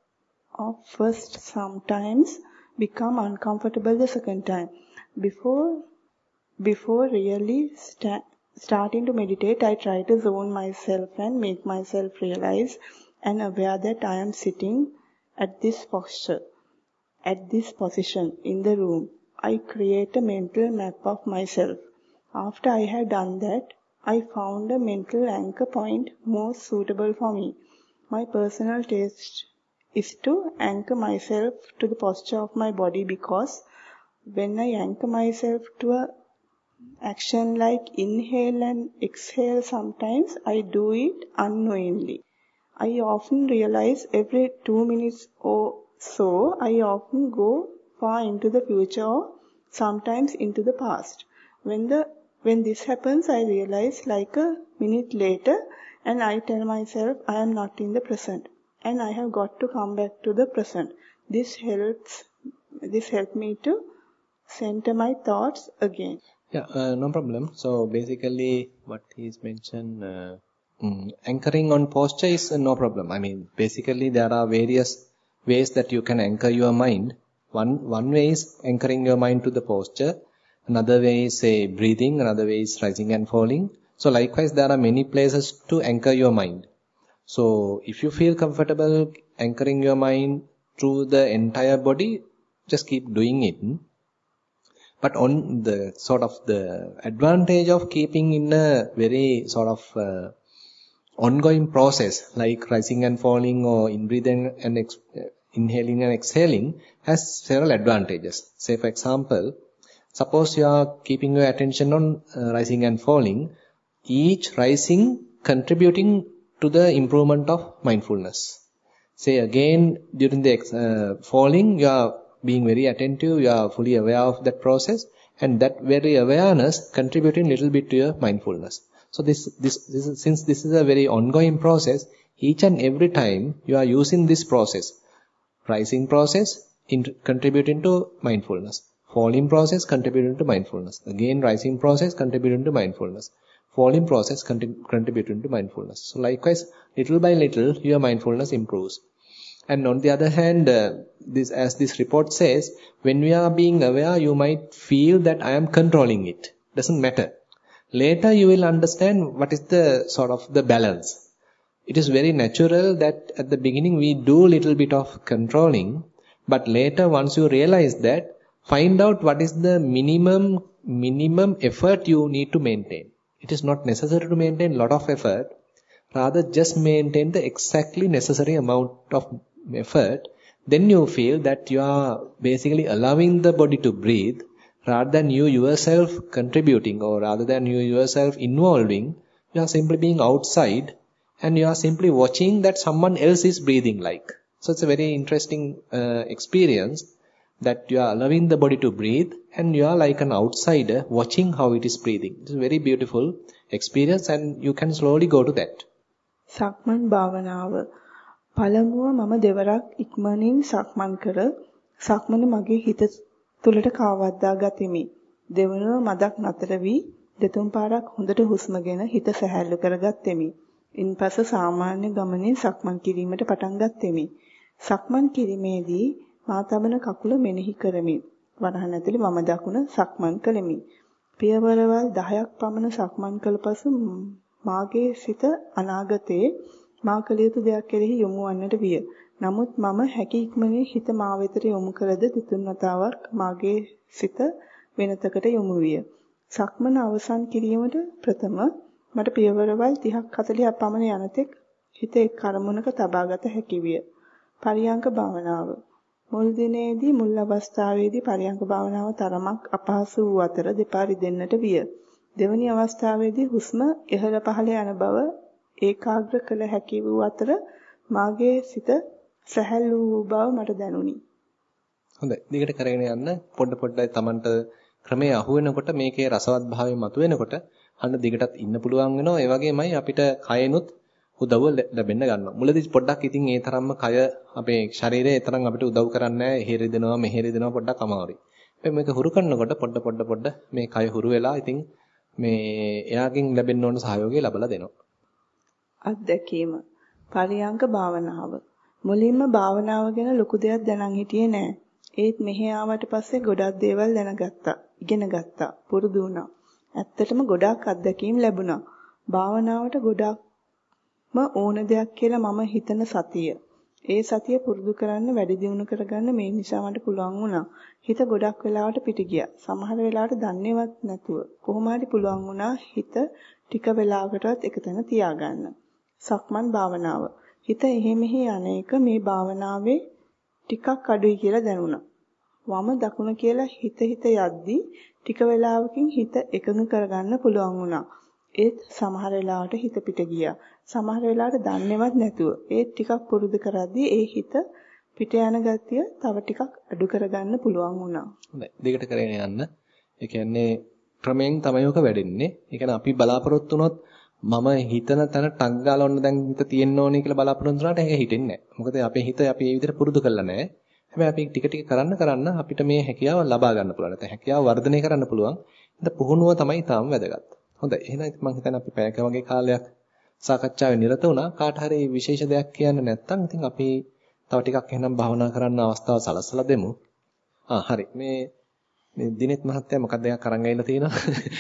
of first sometimes become uncomfortable the second time. Before before really sta- starting to meditate, I try to zone myself and make myself realize and aware that I am sitting at this posture, at this position in the room. I create a mental map of myself. After I have done that, I found a mental anchor point more suitable for me. My personal taste is to anchor myself to the posture of my body because when I anchor myself to a action like inhale and exhale, sometimes I do it unknowingly. I often realize every two minutes or so, I often go far into the future or sometimes into the past. When the when this happens, I realize like a minute later and I tell myself I am not in the present and I have got to come back to the present. This helps this helped me to center my thoughts again. Yeah, uh, no problem. So basically what he's mentioned, uh, mm, anchoring on posture is uh, no problem. I mean, basically there are various ways that you can anchor your mind. One one way is anchoring your mind to the posture. Another way is say breathing. Another way is rising and falling. So likewise, there are many places to anchor your mind. So if you feel comfortable anchoring your mind through the entire body, just keep doing it. But on the sort of the advantage of keeping in a very sort of uh, ongoing process like rising and falling or in breathing and ex inhaling and exhaling has several advantages. Say for example, suppose you are keeping your attention on uh, rising and falling, each rising contributing to the improvement of mindfulness. Say again, during the uh, falling, you are being very attentive, you are fully aware of that process, and that very awareness contributing little bit to your mindfulness. So this, this, this is, since this is a very ongoing process, each and every time you are using this process, rising process in contributing to mindfulness, falling process contributing to mindfulness, again rising process contributing to mindfulness, falling process contrib- contributing to mindfulness. So likewise, little by little, your mindfulness improves. And on the other hand, uh, this, as this report says, when we are being aware, you might feel that I am controlling it. Doesn't matter. Later, you will understand what is the sort of the balance. It is very natural that at the beginning we do little bit of controlling, but later once you realize that, find out what is the minimum minimum effort you need to maintain. It is not necessary to maintain a lot of effort. Rather, just maintain the exactly necessary amount of effort. Then you feel that you are basically allowing the body to breathe, rather than you yourself contributing, or rather than you yourself involving. You are simply being outside, and you are simply watching that someone else is breathing like. So it's a very interesting uh, experience, that you are allowing the body to breathe, and you are like an outsider watching how it is breathing. It's a very beautiful experience, and you can slowly go to that. සක්මන් භාවනාව පළමුව මම දෙවරක් ඉක්මනින් සක්මන් කර සක්මන මගේ හිත තුළට කාවද්දා ගතිමි. දෙවනුව මදක් නතර වී දෙතුන් පාරක් හොඳට හුස්මගෙන හිත සැහැල්ලු කරගත්ෙමි. ඉන්පසු සාමාන්‍ය ගමනින් සක්මන් කිරීමට පටන් ගත්ෙමි. සක්මන් කිරීමේදී මා තබන කකුල මෙනෙහි කරමි. වරහන් ඇතුලේ වම දකුණ සක්මන් කළෙමි. පියවරවල් දහයක් පමණ සක්මන් කළ පසු මාගේ සිත අනාගතයේ මා කළ යුතු දෙයක් කෙරෙහි යොමු වන්නට විය. නමුත් මම හැකි ඉක්මනින් හිත මා වෙතට යොමු කළද දෙතුන් වතාවක් මාගේ සිත වෙනතකට යොමු විය. සක්මන අවසන් කිරීමට ප්‍රථම මට පියවරවල් තිහක් හතළිහක් පමණ යනතෙක් හිත එක් අරමුණක තබාගත හැකි විය. පරියංක භාවනාව මුල් දිනේදී මුල් අවස්ථාවේදී පරියංක භාවනාව තරමක් අපහසු වූ අතර දෙපා රිදෙන්නට විය. දෙවැනි අවස්ථාවේදී හුස්ම ඉහළ පහළ යන බව ඒකාග්‍ර කළ හැකි වූ අතර මාගේ සිත සැහැල්ලු වූ බව මට දැනුනි. හොඳයි. දිගට කරගෙන යන්න පොඩ පොඩයි Tamanට ක්‍රමයේ අහු වෙනකොට මේකේ රසවත් භාවය මතුවෙනකොට අන්න දිගටත් ඉන්න පුළුවන් වෙනවා. ඒ වගේමයි අපිට කයනොත් උදව්ව ලැබෙන්න ගන්නවා. මුලදී පොඩ්ඩක් ඉතින් ඒ තරම්ම කය අපේ ශරීරය ඒ තරම් අපිට උදව් කරන්නේ නැහැ. එහෙ රිදෙනවා මෙහෙ රිදෙනවා පොඩ්ඩක් අමාරුයි. හැබැයි මේක හුරු කරනකොට පොඩ පොඩ පොඩ මේ කය හුරු වෙලා ඉතින් මේ එයාගෙන් ලැබෙන්න ඕන සහයෝගය ලැබලා දෙනවා. අත්දැකීම පරියංක භාවනාව මුලින්ම භාවනාව ගැන ලොකු දෙයක් දැනන් හිටියේ නෑ. ඒත් මෙහෙ ආවට පස්සේ ගොඩක් දේවල් දැනගත්තා, ඉගෙන ගත්තා, පුරුදු වුණා. ඇත්තටම ගොඩක් අත්දැකීම් ලැබුණා. භාවනාවට ගොඩක්ම ඕන දෙයක් කියලා මම හිතන සතිය. ඒ සතිය පුරුදු කරන්න වැඩි දියුණු කරගන්න මේ නිසා මට පුළුවන් වුණා. හිත ගොඩක් වෙලාවට පිට ගියා. සමහර වෙලාවට දන්නේවත් නැතුව කොහොම හරි පුළුවන් වුණා හිත ටික වෙලාවකටවත් එකතැන තියාගන්න. සක්මන් භාවනාව. හිත එහෙ මෙහෙ අනේක මේ භාවනාවේ ටිකක් අඩුයි කියලා දැනුණා. වම දකුණ කියලා හිත හිත යද්දී ටික වෙලාවකින් හිත එකඟ කරගන්න පුළුවන් වුණා. ඒත් සමහර වෙලාවට හිත පිට ගියා. සමහර වෙලාවට දන්නේවත් නැතුව ඒ ටිකක් පුරුදු කරද්දී ඒ හිත පිට යන ගතිය තව ටිකක් අඩු කරගන්න පුළුවන් වුණා. හොඳයි. දෙකට කරගෙන යන්න. ඒ කියන්නේ ක්‍රමයෙන් තමයි ඔක වැඩෙන්නේ. ඒ කියන්නේ අපි බලාපොරොත්තු වුණොත් මම හිතන තැන ටක් ගාලා ඔන්න දැන් හිත තියෙන්න ඕනේ කියලා බලාපොරොත්තු වුණාට ඒක හිතෙන්නේ නැහැ. මොකද අපේ හිත අපි මේ විදිහට පුරුදු කරලා නැහැ. හැබැයි අපි ටික ටික කරන්න කරන්න අපිට මේ හැකියාව ලබා ගන්න පුළුවන්. නැත්නම් හැකියාව වර්ධනය කරන්න පුළුවන්. ඒක පුහුණුව තමයි තාම වැදගත්. හොඳයි. එහෙනම් මම හිතන්නේ අපි පැයක වගේ කාලයක් සාකච්ඡාවේ නිරත වුණා. කාට හරි විශේෂ දෙයක් කියන්න නැත්නම් ඉතින් අපි තව ටිකක් එහෙනම් භාවනා කරන්න අවස්ථාව සලස්සලා දෙමු. ආ හරි. මේ මේ දිනෙත් මහත්තයා මොකක්ද එකක් අරන් ගිහලා තියෙනවා.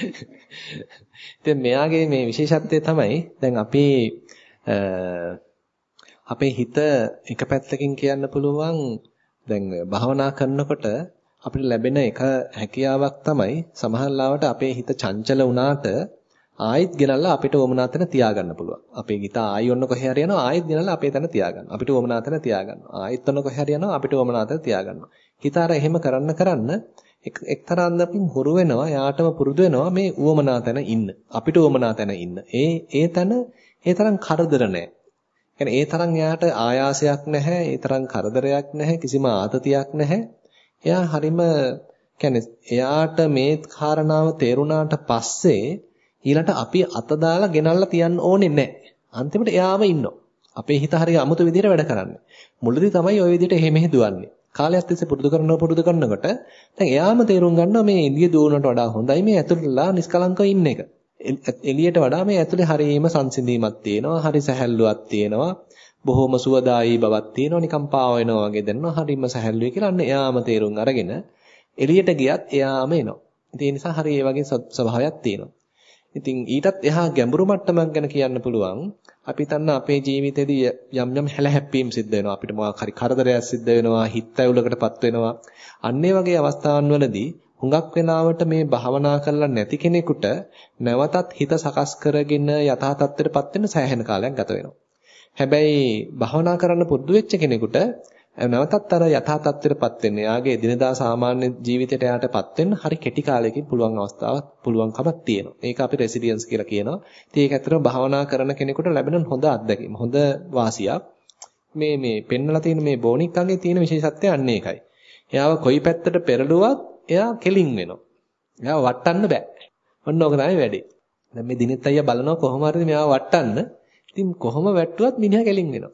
ඉතින් මෙයාගේ මේ විශේෂත්වය තමයි දැන් අපි අපේ හිත එක පැත්තකින් කියන්න පුළුවන් දැන් භාවනා කරනකොට අපිට ලැබෙන එක හැකියාවක් තමයි සමහර ලාවට අපේ හිත චංචල වුණාට ආයෙත් ගෙනල්ලා අපිට වමනා තැන තියාගන්න පුළුවන්. අපේ ගිතා ආයෙ ඔන්න කොහේ හරි යනවා ආයෙත් ගෙනල්ලා අපේ තැන තියාගන්න. අපිට වමනා තැන තියාගන්න. ආයෙත් ඔන්න කොහේ හරි යනවා අපිට වමනා තැන තියාගන්න. ගිතාර එහෙම කරන්න කරන්න එක්තරා අන්දමින් හුරු වෙනවා. යාටම පුරුදු වෙනවා මේ වමනා තැන ඉන්න. අපිට වමනා තැන ඉන්න. ඒ ඒ තැන ඒ තරම් කරදර නැහැ. يعني ඒ තරම් යාට ආයාසයක් නැහැ. ඒ තරම් කරදරයක් නැහැ. කිසිම ආතතියක් නැහැ. එයා හරිම කියන්නේ එයාට මේ කාරණාව තේරුණාට පස්සේ ඊළඟට අපි අත දාලා ගෙනල්ලා තියන්න ඕනේ නැහැ. අන්තිමට එයාම ඉන්නවා. අපේ හිත හරිය අමුතු විදිහට වැඩ කරන්නේ. මුලදී තමයි ওই විදිහට එහෙ මෙහෙ දුවන්නේ. කාලයක් තිස්සේ පුරුදු කරනවා පුරුදු කරනකොට දැන් එයාම තේරුම් ගන්නවා මේ එළිය දුවනට වඩා හොඳයි මේ ඇතුළටලා නිස්කලංකව ඉන්න එක. එළියට වඩා මේ ඇතුලේ හරියම සංසිඳීමක් තියෙනවා. හරි සැහැල්ලුවක් තියෙනවා. බොහොම සුවදායී බවක් තියෙනවා. නිකම් පාව වෙනවා වගේ දැනෙනවා. හරිම සැහැල්ලුයි කියලා අන්න එයාම තේරුම් අරගෙන එළියට ගියත් එයාම එනවා. ඉතින් ඒ නිසා හරිය ඒ වගේ ස්වභාවයක් තියෙනවා. ඉතින් ඊටත් එහා ගැඹුරු මට්ටමක් ගැන කියන්න පුළුවන්. අපි තන්න අපේ ජීවිතේදී යම් යම් හැලහැප්පීම් සිද්ධ වෙනවා. අපිට මොකක් හරි කරදරයක් සිද්ධ වෙනවා, හිත ඇවුලකටපත් වෙනවා. අන්න ඒ වගේ අවස්ථාන් වලදී හුඟක් වෙලාවට මේ භාවනා කරලා නැති කෙනෙකුට නැවතත් හිත සකස් කරගෙන යථා තත්ත්වයටපත් වෙන්න සෑහෙන කාලයක් ගත වෙනවා. හැබැයි භාවනා කරන්න පුරුදු වෙච්ච කෙනෙකුට නැවතත් අර යථා තත්ත්වයටපත් වෙන්න, යාගේ දිනදා සාමාන්‍ය ජීවිතයට යටපත් වෙන්න හරි කෙටි කාලයකින් පුළුවන් අවස්ථාවක් පුළුවන්කමක් තියෙනවා. ඒක අපි රෙසිලියන්ස් කියලා කියනවා. ඉතින් ඒක ඇත්තටම භාවනා කරන කෙනෙකුට ලැබෙන හොඳ අත්දැකීම, හොඳ වාසියක්. මේ මේ පෙන්නලා තියෙන මේ බෝනික්කගේ තියෙන විශේෂත්වය අන්නේ ඒකයි. එයාව කොයි පැත්තට පෙරළුවත් එයා කෙලින් වෙනවා. එයාව වටන්න බෑ. ඔන්න ඕක තමයි වැඩේ. දැන් මේ දිනෙත් අයියා බලනවා කොහොම හරි මෙයාව වටන්න. ඉතින් කොහොම වැට්ටුවත් මිනිහා කෙලින් වෙනවා.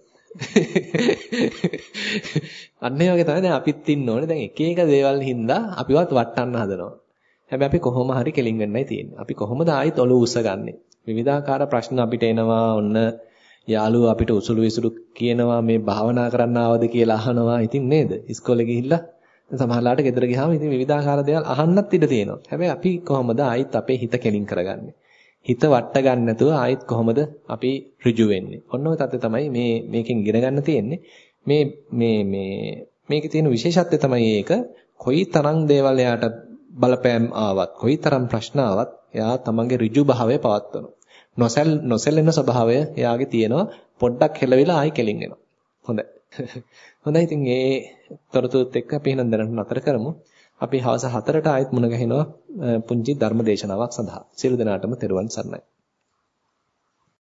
අන්න ඒ වගේ තමයි දැන් අපිත් ඉන්න ඕනේ. දැන් එක එක දේවල් හින්දා අපිවත් වටන්න හදනවා. හැබැයි අපි කොහොම හරි කෙලින් වෙන්නයි තියෙන්නේ. අපි කොහොමද ආයෙත් ඔලුව උස්සගන්නේ? විවිධාකාර ප්‍රශ්න අපිට එනවා. ඔන්න යාළුවෝ අපිට උසුළු විසුළු කියනවා මේ භාවනා කරන්න ආවද කියලා අහනවා. ඉතින් නේද? ඉස්කෝලේ ගිහිල්ලා සමහරලාට ගෙදර ගියාම ඉතින් විවිධාකාර දේවල් අහන්නත් ඉඩ තියෙනවා. හැබැයි අපි කොහොමද ආයෙත් අපේ හිත කෙලින් කරගන්නේ? හිත වට ගන්න නැතුව ආයෙත් කොහොමද අපි ඍජු වෙන්නේ? ඔන්න ඔය තත්ත්වය තමයි මේ මේකෙන් ඉගෙන ගන්න තියෙන්නේ. මේ මේ මේ මේකේ තියෙන විශේෂත්වය තමයි ඒක. කොයි තරම් දේවල් එයාට බලපෑම් ආවත්, කොයි තරම් ප්‍රශ්න ආවත් එයා තමන්ගේ ඍජු භාවය පවත්වනවා. නොසැල් නොසැලෙන ස්වභාවය එයාගේ තියෙනවා. පොඩ්ඩක් හෙලවිලා ආයෙ කෙලින් වෙනවා. හොඳයි. හොඳයි ඉතින් මේ තොරතුරුත් එක්ක අපි එහෙනම් දැනට නතර කරමු. අපි හවස හතරට ආයෙත් මුණ ගැහෙනවා පුංචි ධර්ම දේශනාවක් සඳහා. සියලු දෙනාටම තෙරුවන් සරණයි.